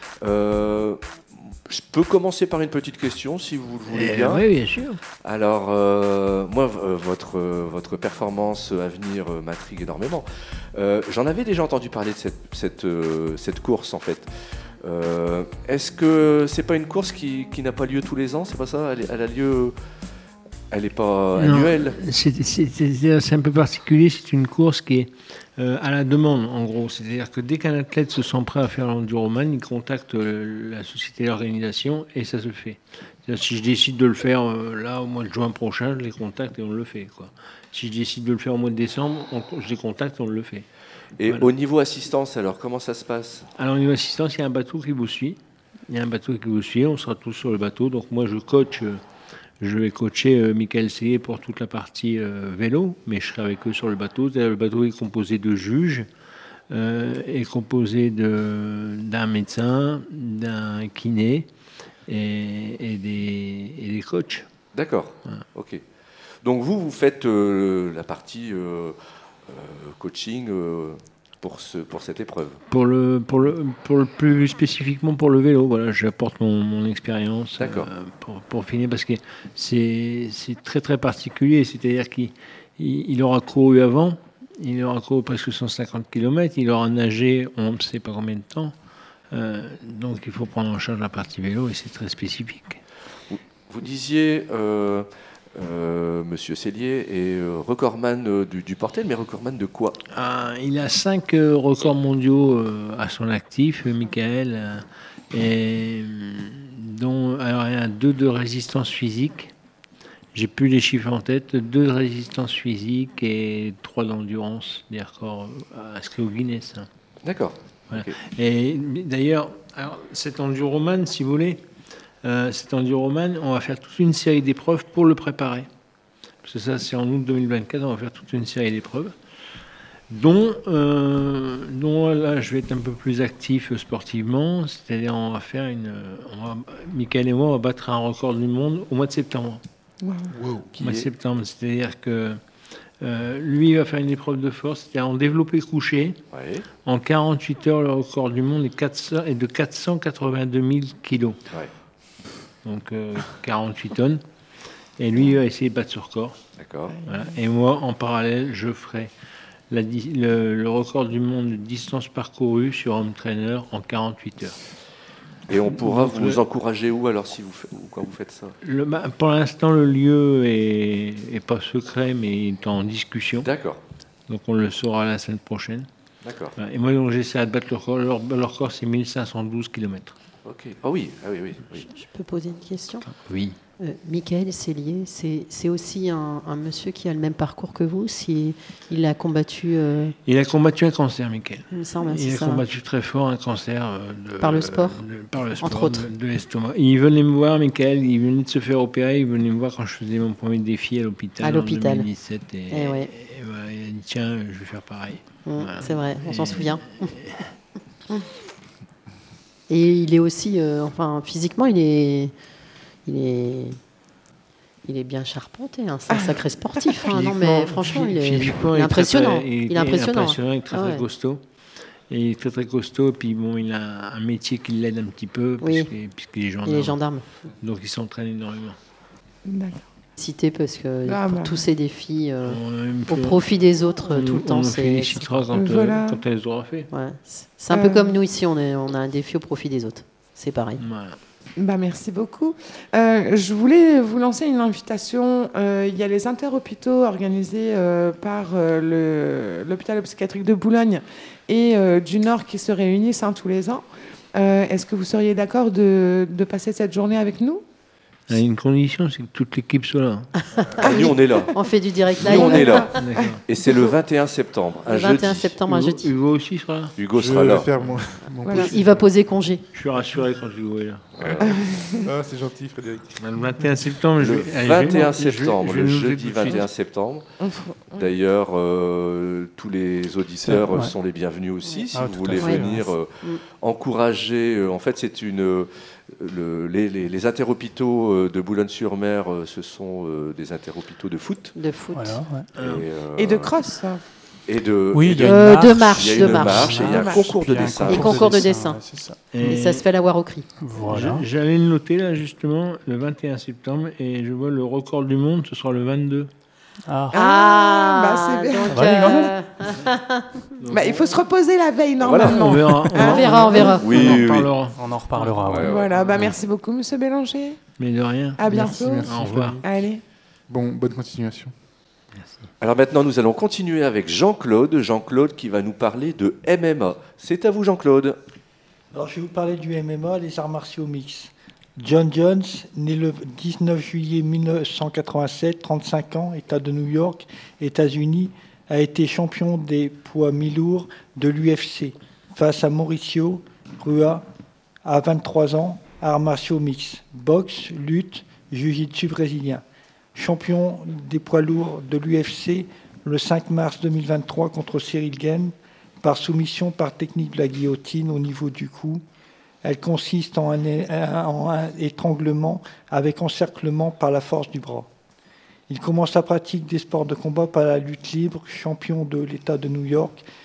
[SPEAKER 4] Je peux commencer par une petite question, si vous le voulez bien.
[SPEAKER 13] Oui, bien sûr.
[SPEAKER 4] Alors, moi, votre performance à venir m'intrigue énormément. J'en avais déjà entendu parler de cette course, en fait. Est-ce que c'est pas une course qui n'a pas lieu tous les ans? C'est pas ça? Elle a lieu... Elle n'est pas annuelle?
[SPEAKER 13] C'est un peu particulier, c'est une course qui est à la demande, en gros. C'est-à-dire que dès qu'un athlète se sent prêt à faire l'enduroman, il contacte la société d'organisation et ça se fait. C'est-à-dire, si je décide de le faire là au mois de juin prochain, je les contacte et on le fait, quoi. Si je décide de le faire au mois de décembre, je les contacte et on le fait.
[SPEAKER 4] Et
[SPEAKER 13] voilà.
[SPEAKER 4] Au niveau assistance, alors, comment ça se passe?
[SPEAKER 13] Alors, au niveau assistance, il y a un bateau qui vous suit. On sera tous sur le bateau. Donc, moi, je vais coacher Michael Seyé pour toute la partie vélo, mais je serai avec eux sur le bateau. Le bateau est composé de juges, est composé d'un médecin, d'un kiné et des coachs.
[SPEAKER 4] D'accord, voilà. Ok. Donc vous faites la partie coaching pour cette épreuve.
[SPEAKER 13] Pour le plus spécifiquement pour le vélo, voilà, j'apporte mon expérience pour finir, parce que c'est très très particulier, c'est-à-dire qu'il aura couru avant, il aura couru presque 150 km, il aura nagé on ne sait pas combien de temps, donc il faut prendre en charge la partie vélo et c'est très spécifique.
[SPEAKER 4] Vous disiez, Monsieur Cellier est recordman du Portel, mais recordman de quoi?
[SPEAKER 13] Il a 5 records mondiaux à son actif, Michael, dont alors, il y a 2 de résistance physique. J'ai plus les chiffres en tête. 2 de résistance physique et 3 d'endurance, des records inscrits au Guinness.
[SPEAKER 4] D'accord.
[SPEAKER 13] Voilà.
[SPEAKER 4] Okay.
[SPEAKER 13] Et d'ailleurs, cet enduroman, si vous voulez, cet enduroman, on va faire toute une série d'épreuves pour le préparer. Parce que ça, c'est en août 2024, on va faire toute une série d'épreuves, dont là, je vais être un peu plus actif sportivement, c'est-à-dire on va faire Michael et moi, on va battre un record du monde au mois de septembre.
[SPEAKER 2] Wow.
[SPEAKER 13] Au mois de septembre, c'est-à-dire que lui, il va faire une épreuve de force, c'est-à-dire en développé couché.
[SPEAKER 4] Ouais.
[SPEAKER 13] En 48 heures, le record du monde est de 482 000 kilos.
[SPEAKER 4] Ouais.
[SPEAKER 13] Donc 48 tonnes. Et lui, il va essayer de battre ce record.
[SPEAKER 4] D'accord.
[SPEAKER 13] Voilà. Et moi, en parallèle, je ferai le record du monde de distance parcourue sur home trainer en 48 heures.
[SPEAKER 4] Et on pourra vous encourager où alors quand vous faites ça?
[SPEAKER 13] Pour l'instant, le lieu est pas secret, mais est en discussion.
[SPEAKER 4] D'accord.
[SPEAKER 13] Donc on le saura la semaine prochaine.
[SPEAKER 4] D'accord.
[SPEAKER 13] Voilà. Et moi, donc, j'essaie de battre le record. Leur record, c'est 1512 km.
[SPEAKER 4] Ok. Ah oui.
[SPEAKER 16] Je peux poser une question?
[SPEAKER 13] Oui.
[SPEAKER 16] Michael Cellier, c'est aussi un monsieur qui a le même parcours que vous, il a combattu...
[SPEAKER 13] Il a combattu un cancer, Michael.
[SPEAKER 16] Il me semble,
[SPEAKER 13] il a combattu très fort un cancer
[SPEAKER 16] par le sport,
[SPEAKER 13] entre autres. De l'estomac. Il venait me voir, Michael, il venait de se faire opérer, il venait me voir quand je faisais mon premier défi à l'hôpital. En 2017. Et voilà, il a dit tiens, je vais faire pareil.
[SPEAKER 16] Voilà. C'est vrai, on s'en souvient. Et il est aussi, physiquement, il est bien charpenté, hein. C'est un sacré sportif. Hein. Non, mais franchement, il est impressionnant. Il est impressionnant.
[SPEAKER 13] Il est très costaud. Et il est très très costaud. Et puis bon, il a un métier qui l'aide un petit peu, puisqu'il est gendarme.
[SPEAKER 16] Il est gendarme.
[SPEAKER 13] Donc il s'entraîne énormément.
[SPEAKER 2] D'accord.
[SPEAKER 16] Cité parce que pour tous ces défis, au profit des autres tout le temps,
[SPEAKER 13] c'est. On félicitera quand elle les aura fait.
[SPEAKER 16] Ouais. C'est un peu comme nous ici, on a un défi au profit des autres. C'est pareil.
[SPEAKER 13] Voilà.
[SPEAKER 2] Merci beaucoup. Je voulais vous lancer une invitation. Il y a les interhôpitaux organisés par l'hôpital psychiatrique de Boulogne et du Nord qui se réunissent tous les ans. Est-ce que vous seriez d'accord de passer cette journée avec nous?
[SPEAKER 13] Il y a une condition, c'est que toute l'équipe soit là.
[SPEAKER 4] Nous, on est là.
[SPEAKER 16] On fait du direct live.
[SPEAKER 4] Nous, on est là. Et c'est le 21 septembre, un jeudi.
[SPEAKER 16] 21 septembre, un jeudi.
[SPEAKER 13] Hugo aussi sera là.
[SPEAKER 4] Hugo sera là.
[SPEAKER 16] Voilà. Il va poser congé.
[SPEAKER 13] Je suis rassuré quand Hugo est là.
[SPEAKER 9] C'est gentil, Frédéric.
[SPEAKER 13] Le 21 septembre,
[SPEAKER 4] le 21 septembre, le jeudi 21 septembre. D'ailleurs, tous les auditeurs sont les bienvenus aussi, si vous voulez venir encourager. En fait, c'est les interhôpitaux de Boulogne-sur-Mer, ce sont des interhôpitaux de foot.
[SPEAKER 16] De foot.
[SPEAKER 11] Voilà,
[SPEAKER 2] et de cross.
[SPEAKER 11] Il y a
[SPEAKER 16] de marche.
[SPEAKER 4] Il y a une marche et il y a un concours de dessin.
[SPEAKER 16] Et concours de dessin. Et ça se fait à la Waroquerie.
[SPEAKER 11] Voilà.
[SPEAKER 13] J'allais le noter là, justement, le 21 septembre, et je vois le record du monde, ce sera le 22.
[SPEAKER 2] C'est bien. Il faut se reposer la veille, normalement.
[SPEAKER 13] Voilà,
[SPEAKER 16] on verra.
[SPEAKER 11] Oui, on en reparlera.
[SPEAKER 2] Voilà, merci beaucoup, Monsieur Bélanger.
[SPEAKER 13] Mais de rien.
[SPEAKER 2] À bientôt.
[SPEAKER 13] Au revoir.
[SPEAKER 2] Allez.
[SPEAKER 9] Bonne continuation.
[SPEAKER 13] Merci.
[SPEAKER 4] Alors maintenant, nous allons continuer avec Jean-Claude. Jean-Claude qui va nous parler de MMA. C'est à vous, Jean-Claude.
[SPEAKER 17] Alors, je vais vous parler du MMA, les arts martiaux mixtes. John Jones, né le 19 juillet 1987, 35 ans, État de New York, États-Unis, a été champion des poids mi-lourds de l'UFC face à Mauricio Rua à 23 ans, arts martiaux mixtes, boxe, lutte, jiu-jitsu brésilien. Champion des poids lourds de l'UFC le 5 mars 2023 contre Cyril Gane par soumission par technique de la guillotine au niveau du cou. Elle consiste en un étranglement avec encerclement par la force du bras. Il commence la pratique des sports de combat par la lutte libre, champion de l'État de New York,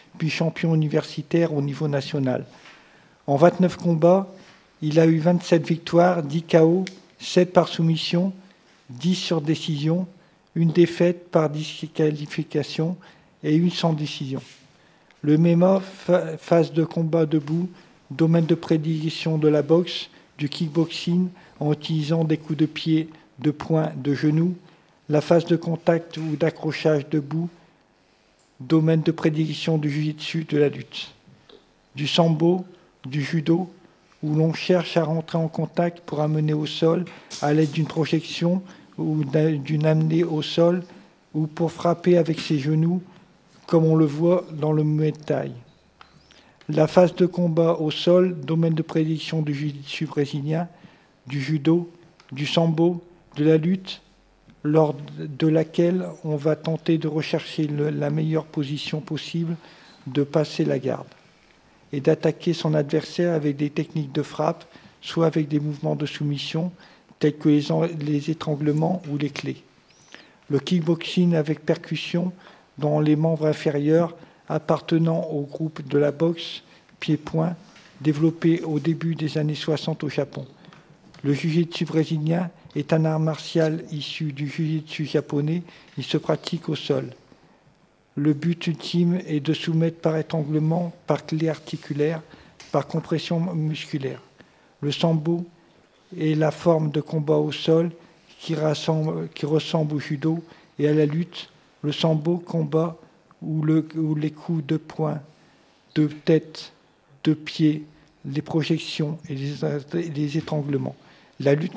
[SPEAKER 17] puis champion universitaire au niveau national. En 29 combats, il a eu 27 victoires, 10 KO, 7 par soumission, 10 sur décision, une défaite par disqualification et une sans décision. Le MMA, phase de combat debout, domaine de prédilection de la boxe, du kickboxing en utilisant des coups de pied, de poing, de genoux, la phase de contact ou d'accrochage debout, domaine de prédilection du jiu-jitsu, de la lutte. Du sambo, du judo, où l'on cherche à rentrer en contact pour amener au sol à l'aide d'une projection ou d'une amenée au sol ou pour frapper avec ses genoux, comme on le voit dans le Muay Thai. La phase de combat au sol, domaine de prédilection du jiu-jitsu brésilien, du judo, du sambo, de la lutte, lors de laquelle on va tenter de rechercher la meilleure position possible, de passer la garde et d'attaquer son adversaire avec des techniques de frappe, soit avec des mouvements de soumission, tels que les étranglements ou les clés. Le kickboxing avec percussion dans les membres inférieurs appartenant au groupe de la boxe pied-point, développé au début des années 60 au Japon. Le jiu-jitsu brésilien est un art martial issu du jiu-jitsu japonais. Il se pratique au sol. Le but ultime est de soumettre par étranglement, par clé articulaire, par compression musculaire. Le sambo est la forme de combat au sol qui ressemble au judo et à la lutte. Le sambo combat où les coups de poing, de tête, de pied, les projections et les étranglements. La lutte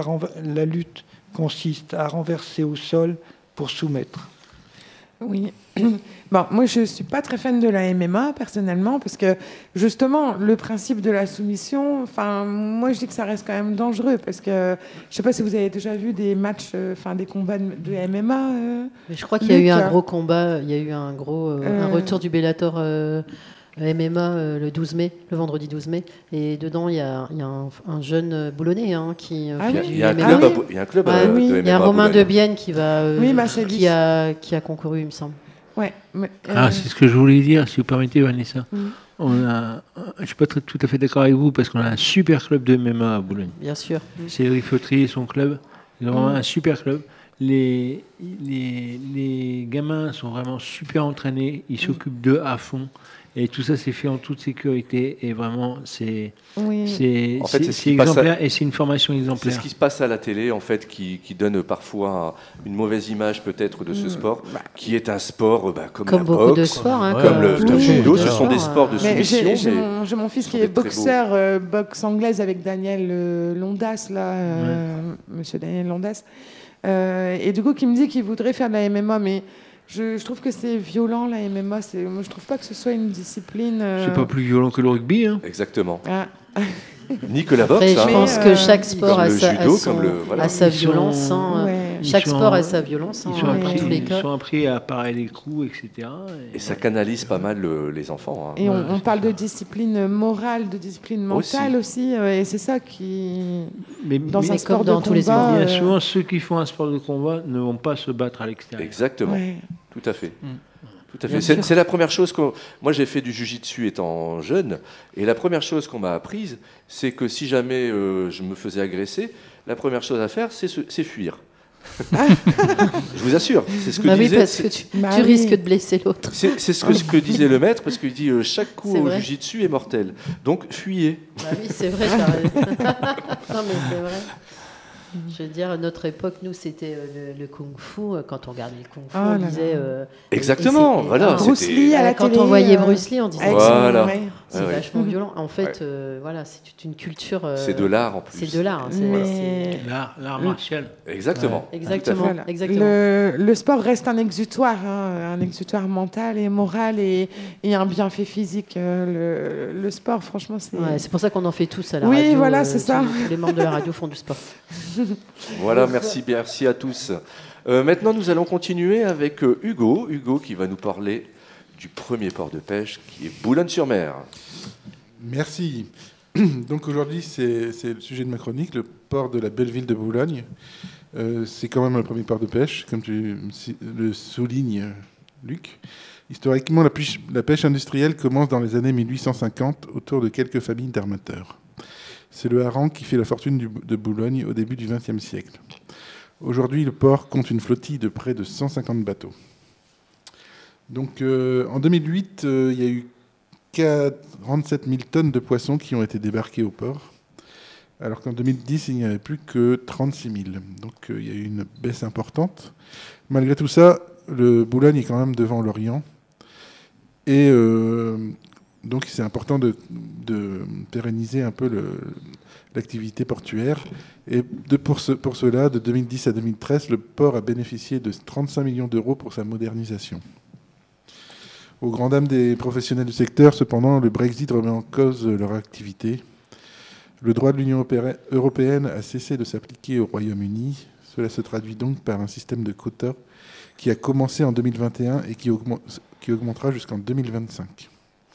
[SPEAKER 17] consiste à renverser au sol pour soumettre.
[SPEAKER 2] Oui. Bon, moi, je ne suis pas très fan de la MMA, personnellement, parce que, justement, le principe de la soumission, moi, je dis que ça reste quand même dangereux, parce que, je ne sais pas si vous avez déjà vu des matchs, des combats de MMA.
[SPEAKER 16] Mais je crois qu'il y a eu un gros combat, il y a eu un retour du Bellator MMA le 12 mai, le vendredi 12 mai, et dedans, il y a un jeune Boulonnais qui fait du MMA.
[SPEAKER 4] Il y a un club de MMA.
[SPEAKER 16] Il y a Romain Debienne qui a concouru, il me semble.
[SPEAKER 2] Ouais,
[SPEAKER 13] c'est ce que je voulais dire, si vous permettez, Vanessa. Je ne suis pas tout à fait d'accord avec vous, parce qu'on a un super club de MMA à Boulogne.
[SPEAKER 16] Bien sûr.
[SPEAKER 13] C'est Eric Feutry et son club. Ils ont vraiment un super club. Les gamins sont vraiment super entraînés, ils s'occupent d'eux à fond. Et tout ça, c'est fait en toute sécurité. Et vraiment, c'est exemplaire. Et c'est une formation exemplaire.
[SPEAKER 4] C'est ce qui se passe à la télé, en fait, qui donne parfois une mauvaise image, peut-être, de ce sport, qui est un sport comme la
[SPEAKER 16] beaucoup
[SPEAKER 4] boxe,
[SPEAKER 16] de sports,
[SPEAKER 4] comme le judo. Ce sont des sports de soumission.
[SPEAKER 2] J'ai mon fils qui est boxeur, boxe anglaise avec Daniel Londas, monsieur Daniel Londas. Et du coup, qui me dit qu'il voudrait faire de la MMA, mais... Je trouve que c'est violent, la MMA. Moi, je trouve pas que ce soit une discipline...
[SPEAKER 13] C'est pas plus violent que le rugby. Hein.
[SPEAKER 4] Exactement. Ni que la boxe.
[SPEAKER 16] Après, je pense que chaque sport a sa violence. Chaque sport a sa violence.
[SPEAKER 13] Ils sont appris à parer les coups, etc.
[SPEAKER 4] Et ça canalise pas mal les enfants.
[SPEAKER 2] Et on parle de discipline morale, de discipline mentale aussi. Et c'est ça qui... dans un sport de combat...
[SPEAKER 13] Tous les sports. Bien souvent, ceux qui font un sport de combat ne vont pas se battre à l'extérieur.
[SPEAKER 4] Exactement. Ouais. Tout à fait. Tout à fait. C'est la première chose que... Moi, j'ai fait du jiu-jitsu étant jeune, et la première chose qu'on m'a apprise, c'est que si jamais je me faisais agresser, la première chose à faire, c'est fuir. Je vous assure, c'est ce que disait...
[SPEAKER 16] Oui, parce que tu risques de blesser l'autre.
[SPEAKER 4] C'est ce que disait le maître, parce qu'il dit chaque coup au jiu-jitsu est mortel. Donc, fuyez.
[SPEAKER 16] Oui, c'est vrai. Non, mais c'est vrai. Je veux dire, à notre époque, nous, c'était le kung-fu. Quand on regardait le kung-fu, on disait...
[SPEAKER 4] Exactement, voilà.
[SPEAKER 2] Bruce Lee à la télé.
[SPEAKER 16] Quand on voyait Bruce Lee, on disait...
[SPEAKER 4] Voilà.
[SPEAKER 16] C'est vachement violent. En fait, voilà, c'est toute une culture...
[SPEAKER 4] c'est de l'art, en plus.
[SPEAKER 16] C'est de l'art.
[SPEAKER 13] L'art martial.
[SPEAKER 4] Exactement.
[SPEAKER 16] Exactement.
[SPEAKER 2] Le sport reste un exutoire mental et moral et un bienfait physique. Le sport, franchement, c'est...
[SPEAKER 16] c'est pour ça qu'on en fait tous à la radio.
[SPEAKER 2] Oui, voilà, c'est ça.
[SPEAKER 16] Tous les membres de la radio font du sport.
[SPEAKER 4] Voilà, merci à tous. Maintenant, nous allons continuer avec Hugo qui va nous parler du premier port de pêche, qui est Boulogne-sur-Mer.
[SPEAKER 9] Merci. Donc aujourd'hui, c'est le sujet de ma chronique, le port de la belle ville de Boulogne. C'est quand même le premier port de pêche, comme tu le soulignes, Luc. Historiquement, la pêche industrielle commence dans les années 1850 autour de quelques familles d'armateurs. C'est le hareng qui fait la fortune de Boulogne au début du XXe siècle. Aujourd'hui, le port compte une flottille de près de 150 bateaux. Donc, en 2008, il y a eu 47 000 tonnes de poissons qui ont été débarqués au port, alors qu'en 2010, il n'y avait plus que 36 000. Donc, il y a eu une baisse importante. Malgré tout ça, le Boulogne est quand même devant l'Orient. Et donc, c'est important de pérenniser un peu l'activité portuaire. Et pour cela, de 2010 à 2013, le port a bénéficié de 35 millions d'euros pour sa modernisation. Aux grandes dames des professionnels du secteur, cependant, le Brexit remet en cause leur activité. Le droit de l'Union européenne a cessé de s'appliquer au Royaume-Uni. Cela se traduit donc par un système de quotas qui a commencé en 2021 et qui augmentera jusqu'en 2025.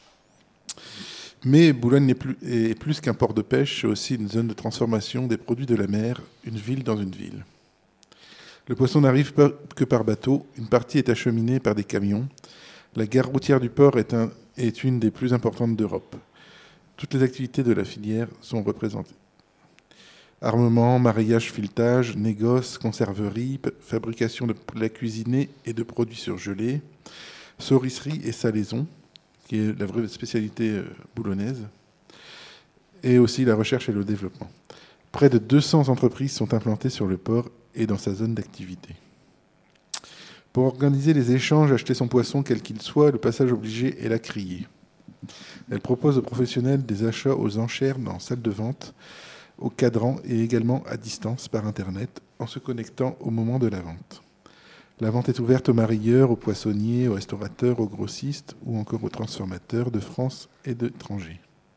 [SPEAKER 9] Mais Boulogne est plus qu'un port de pêche, c'est aussi une zone de transformation des produits de la mer, une ville dans une ville. Le poisson n'arrive pas que par bateau, une partie est acheminée par des camions. La gare routière du port est une des plus importantes d'Europe. Toutes les activités de la filière sont représentées. Armement, mareyage, filetage, négoce, conserverie, fabrication de plats cuisinés et de produits surgelés, saurisserie et salaison, qui est la vraie spécialité boulonnaise, et aussi la recherche et le développement. Près de 200 entreprises sont implantées sur le port et dans sa zone d'activité. Pour organiser les échanges, acheter son poisson, quel qu'il soit, le passage obligé est la criée. Elle propose aux professionnels des achats aux enchères dans salle de vente, au cadran et également à distance par Internet en se connectant au moment de la vente. La vente est ouverte aux mareyeurs, aux poissonniers, aux restaurateurs, aux grossistes ou encore aux transformateurs de France et d'étrangers.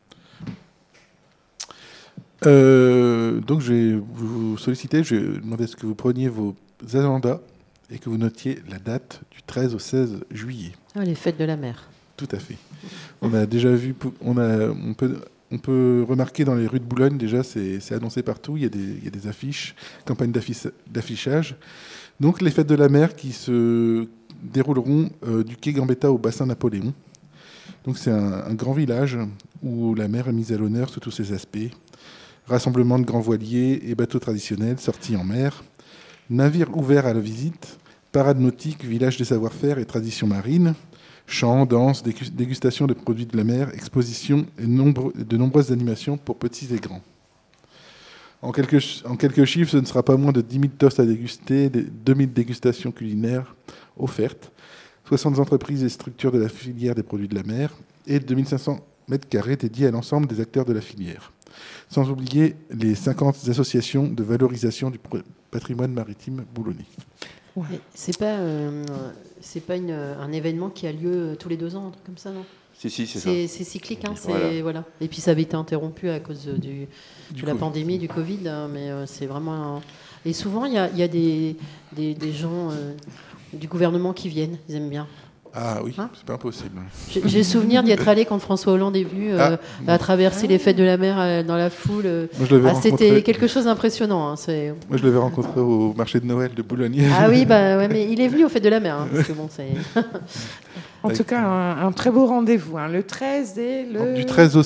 [SPEAKER 9] Donc je vais vous solliciter, je vais demander à ce que vous preniez vos agendas et que vous notiez la date du 13 au 16 juillet.
[SPEAKER 16] Ah, les fêtes de la mer.
[SPEAKER 9] Tout à fait. On a déjà vu, on peut remarquer dans les rues de Boulogne, déjà c'est annoncé partout, il y a des affiches, campagnes d'affichage. Donc les fêtes de la mer qui se dérouleront du quai Gambetta au bassin Napoléon. Donc c'est un grand village où la mer est mise à l'honneur sous tous ses aspects. Rassemblement de grands voiliers et bateaux traditionnels sortis en mer, navires ouverts à la visite, parades nautiques, village des savoir-faire et traditions marines, chants, danses, dégustation de produits de la mer, expositions et de nombreuses animations pour petits et grands. En quelques chiffres, ce ne sera pas moins de 10 000 toasts à déguster, 2000 dégustations culinaires offertes, 60 entreprises et structures de la filière des produits de la mer et 2500 mètres carrés dédiés à l'ensemble des acteurs de la filière. Sans oublier les 50 associations de valorisation du patrimoine maritime boulonnais.
[SPEAKER 16] Ouais. C'est pas un événement qui a lieu tous les 2 ans, un truc comme ça, non ?
[SPEAKER 4] Si, c'est ça.
[SPEAKER 16] C'est cyclique, hein, voilà. Et puis ça avait été interrompu à cause de la pandémie, du Covid, hein, mais c'est vraiment... Et souvent, il y a des gens du gouvernement qui viennent, ils aiment bien.
[SPEAKER 9] Ah oui, c'est pas impossible.
[SPEAKER 16] J'ai le souvenir d'y être allé quand François Hollande est venu à traverser les fêtes de la mer dans la foule. C'était quelque chose d'impressionnant. Hein,
[SPEAKER 9] Moi, je l'avais rencontré au marché de Noël de Boulogne.
[SPEAKER 16] Ah oui, mais il est venu aux fêtes de la mer. Hein, parce que bon,
[SPEAKER 2] en tout cas, un très beau rendez-vous. Hein, le 13 et le...
[SPEAKER 9] Du 13 au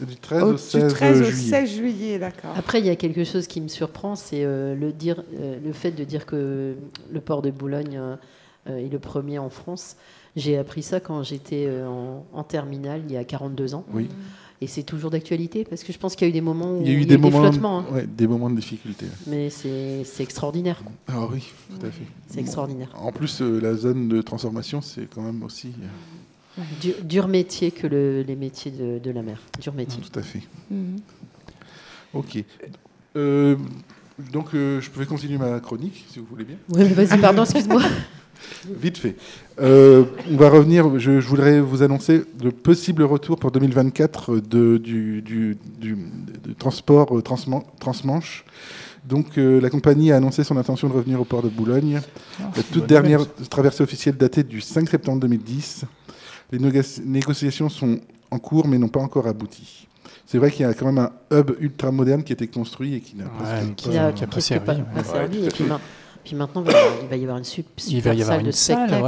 [SPEAKER 9] 16
[SPEAKER 2] juillet, d'accord.
[SPEAKER 16] Après, il y a quelque chose qui me surprend, c'est le fait de dire que le port de Boulogne est le premier en France. J'ai appris ça quand j'étais en terminale, il y a 42 ans.
[SPEAKER 9] Oui.
[SPEAKER 16] Et c'est toujours d'actualité, parce que je pense qu'il y a eu des moments où
[SPEAKER 9] il y a eu des flottements. Hein. Ouais, des moments de difficulté.
[SPEAKER 16] Mais c'est extraordinaire.
[SPEAKER 9] Ah oui, tout à fait.
[SPEAKER 16] C'est extraordinaire.
[SPEAKER 9] En plus, la zone de transformation, c'est quand même aussi...
[SPEAKER 16] Dur métier que les métiers de la mer. Dur métier.
[SPEAKER 9] Tout à fait. Ok. Donc, je pouvais continuer ma chronique, si vous voulez bien.
[SPEAKER 16] Oui, mais vas-y, pardon, excuse-moi.
[SPEAKER 9] Vite fait. On va revenir. Je voudrais vous annoncer le possible retour pour 2024 du transport transmanche. Donc, la compagnie a annoncé son intention de revenir au port de Boulogne. La toute dernière traversée officielle datée du 5 septembre 2010. Les négociations sont en cours, mais n'ont pas encore abouti. C'est vrai qu'il y a quand même un hub ultra moderne qui a été construit et qui n'a
[SPEAKER 11] pas servi.
[SPEAKER 16] Puis maintenant, il va y avoir une super salle de spectacle.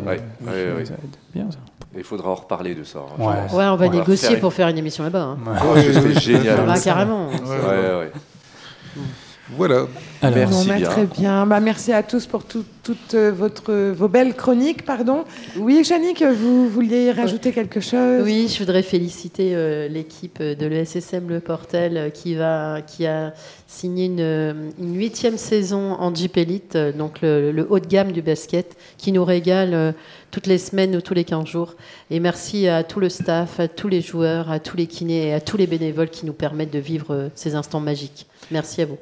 [SPEAKER 11] Bien ça.
[SPEAKER 4] Il faudra en reparler de ça.
[SPEAKER 16] Ouais, on va négocier pour faire une émission là-bas.
[SPEAKER 4] C'est génial.
[SPEAKER 16] Carrément.
[SPEAKER 4] Ouais.
[SPEAKER 9] Voilà.
[SPEAKER 11] Alors,
[SPEAKER 4] merci bien.
[SPEAKER 2] Très bien. Merci à tous pour toutes vos belles chroniques. Pardon. Oui, Yannick, vous vouliez rajouter quelque chose?
[SPEAKER 16] Oui, je voudrais féliciter l'équipe de l'ESSM Le Portel qui a signé une 8e saison en Jeep Elite, donc le haut de gamme du basket, qui nous régale toutes les semaines ou tous les 15 jours. Et merci à tout le staff, à tous les joueurs, à tous les kinés et à tous les bénévoles qui nous permettent de vivre ces instants magiques. Merci à vous.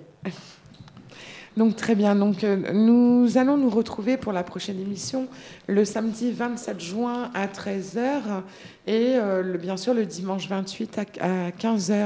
[SPEAKER 2] Donc très bien. Donc nous allons nous retrouver pour la prochaine émission le samedi 27 juin à 13h et bien sûr le dimanche 28 à 15h.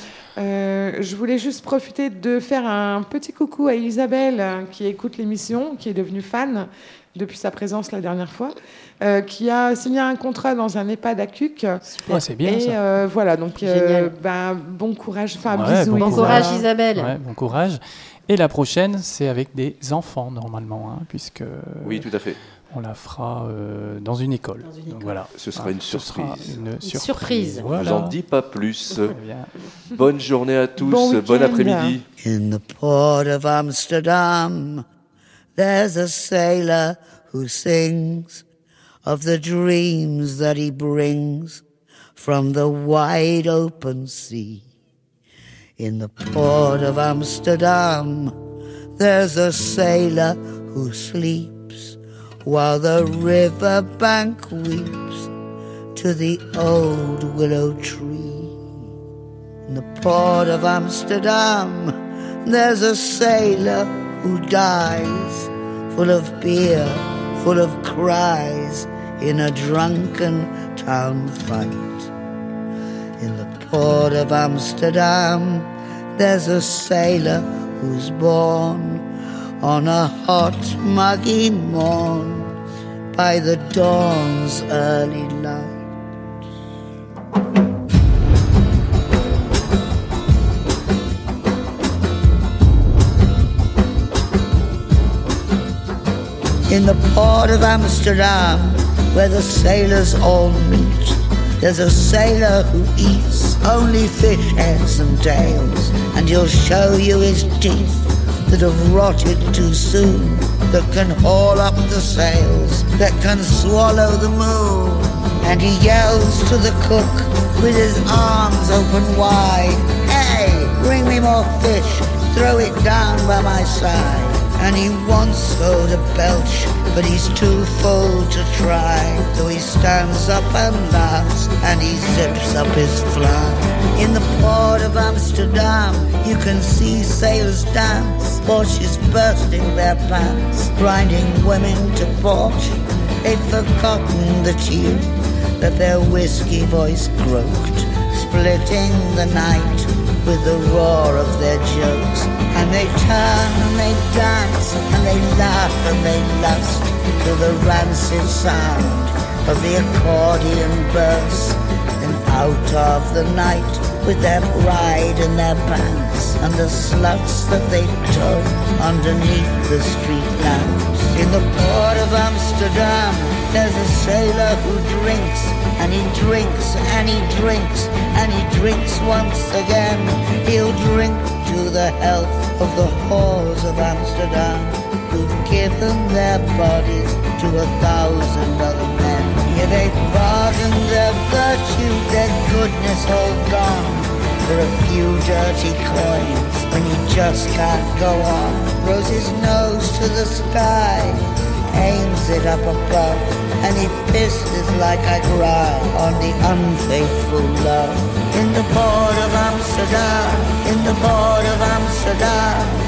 [SPEAKER 2] Je voulais juste profiter de faire un petit coucou à Isabelle qui écoute l'émission, qui est devenue fan depuis sa présence la dernière fois, qui a signé un contrat dans un EHPAD à Cuc.
[SPEAKER 11] C'est bien
[SPEAKER 2] et
[SPEAKER 11] ça.
[SPEAKER 2] Voilà, donc bon courage,
[SPEAKER 16] bisous. Bon courage Isabelle.
[SPEAKER 11] Ouais, bon courage. Et la prochaine, c'est avec des enfants normalement, puisque
[SPEAKER 4] oui, tout à fait.
[SPEAKER 11] On la fera dans une école. Donc, voilà.
[SPEAKER 4] Ce sera une surprise.
[SPEAKER 16] Une surprise.
[SPEAKER 4] Voilà. Je vous en dis pas plus. Bonne journée à tous. Bon après-midi.
[SPEAKER 18] In the port of Amsterdam, there's a sailor who sings of the dreams that he brings from the wide open sea. In the port of Amsterdam, there's a sailor who sleeps while the riverbank weeps to the old willow tree. In the port of Amsterdam, there's a sailor who dies, full of beer, full of cries, in a drunken town fight. In the port of Amsterdam, there's a sailor who's born on a hot, muggy morn by the dawn's early light. In the port of Amsterdam, where the sailors all meet, there's a sailor who eats only fish heads and tails, and he'll show you his teeth that have rotted too soon, that can haul up the sails, that can swallow the moon. And he yells to the cook with his arms open wide, "Hey, bring me more fish, throw it down by my side." And he wants so to belch, but he's too full to try. So he stands up and laughs, and he zips up his fly. In the port of Amsterdam, you can see sailors dance, Borsches bursting their pants, grinding women to port. They've forgotten the tune that their whiskey voice croaked, splitting the night with the roar of their jokes. And they turn and they dance and they laugh and they lust to the rancid sound of the accordion burst. And out of the night with their pride and their pants and the sluts that they tow underneath the street lamps. In the port of Amsterdam, there's a sailor who drinks and he drinks and he drinks and he drinks once again. He'll drink to the health of the whores of Amsterdam, who've given their bodies to 1,000 other men. Yeah, they've bargained their virtue, their goodness all gone, for a few dirty coins when he just can't go on. Throws his nose to the sky, aims it up above, and he pisses like I cry on the unfaithful love. In the port of Amsterdam, in the port of Amsterdam,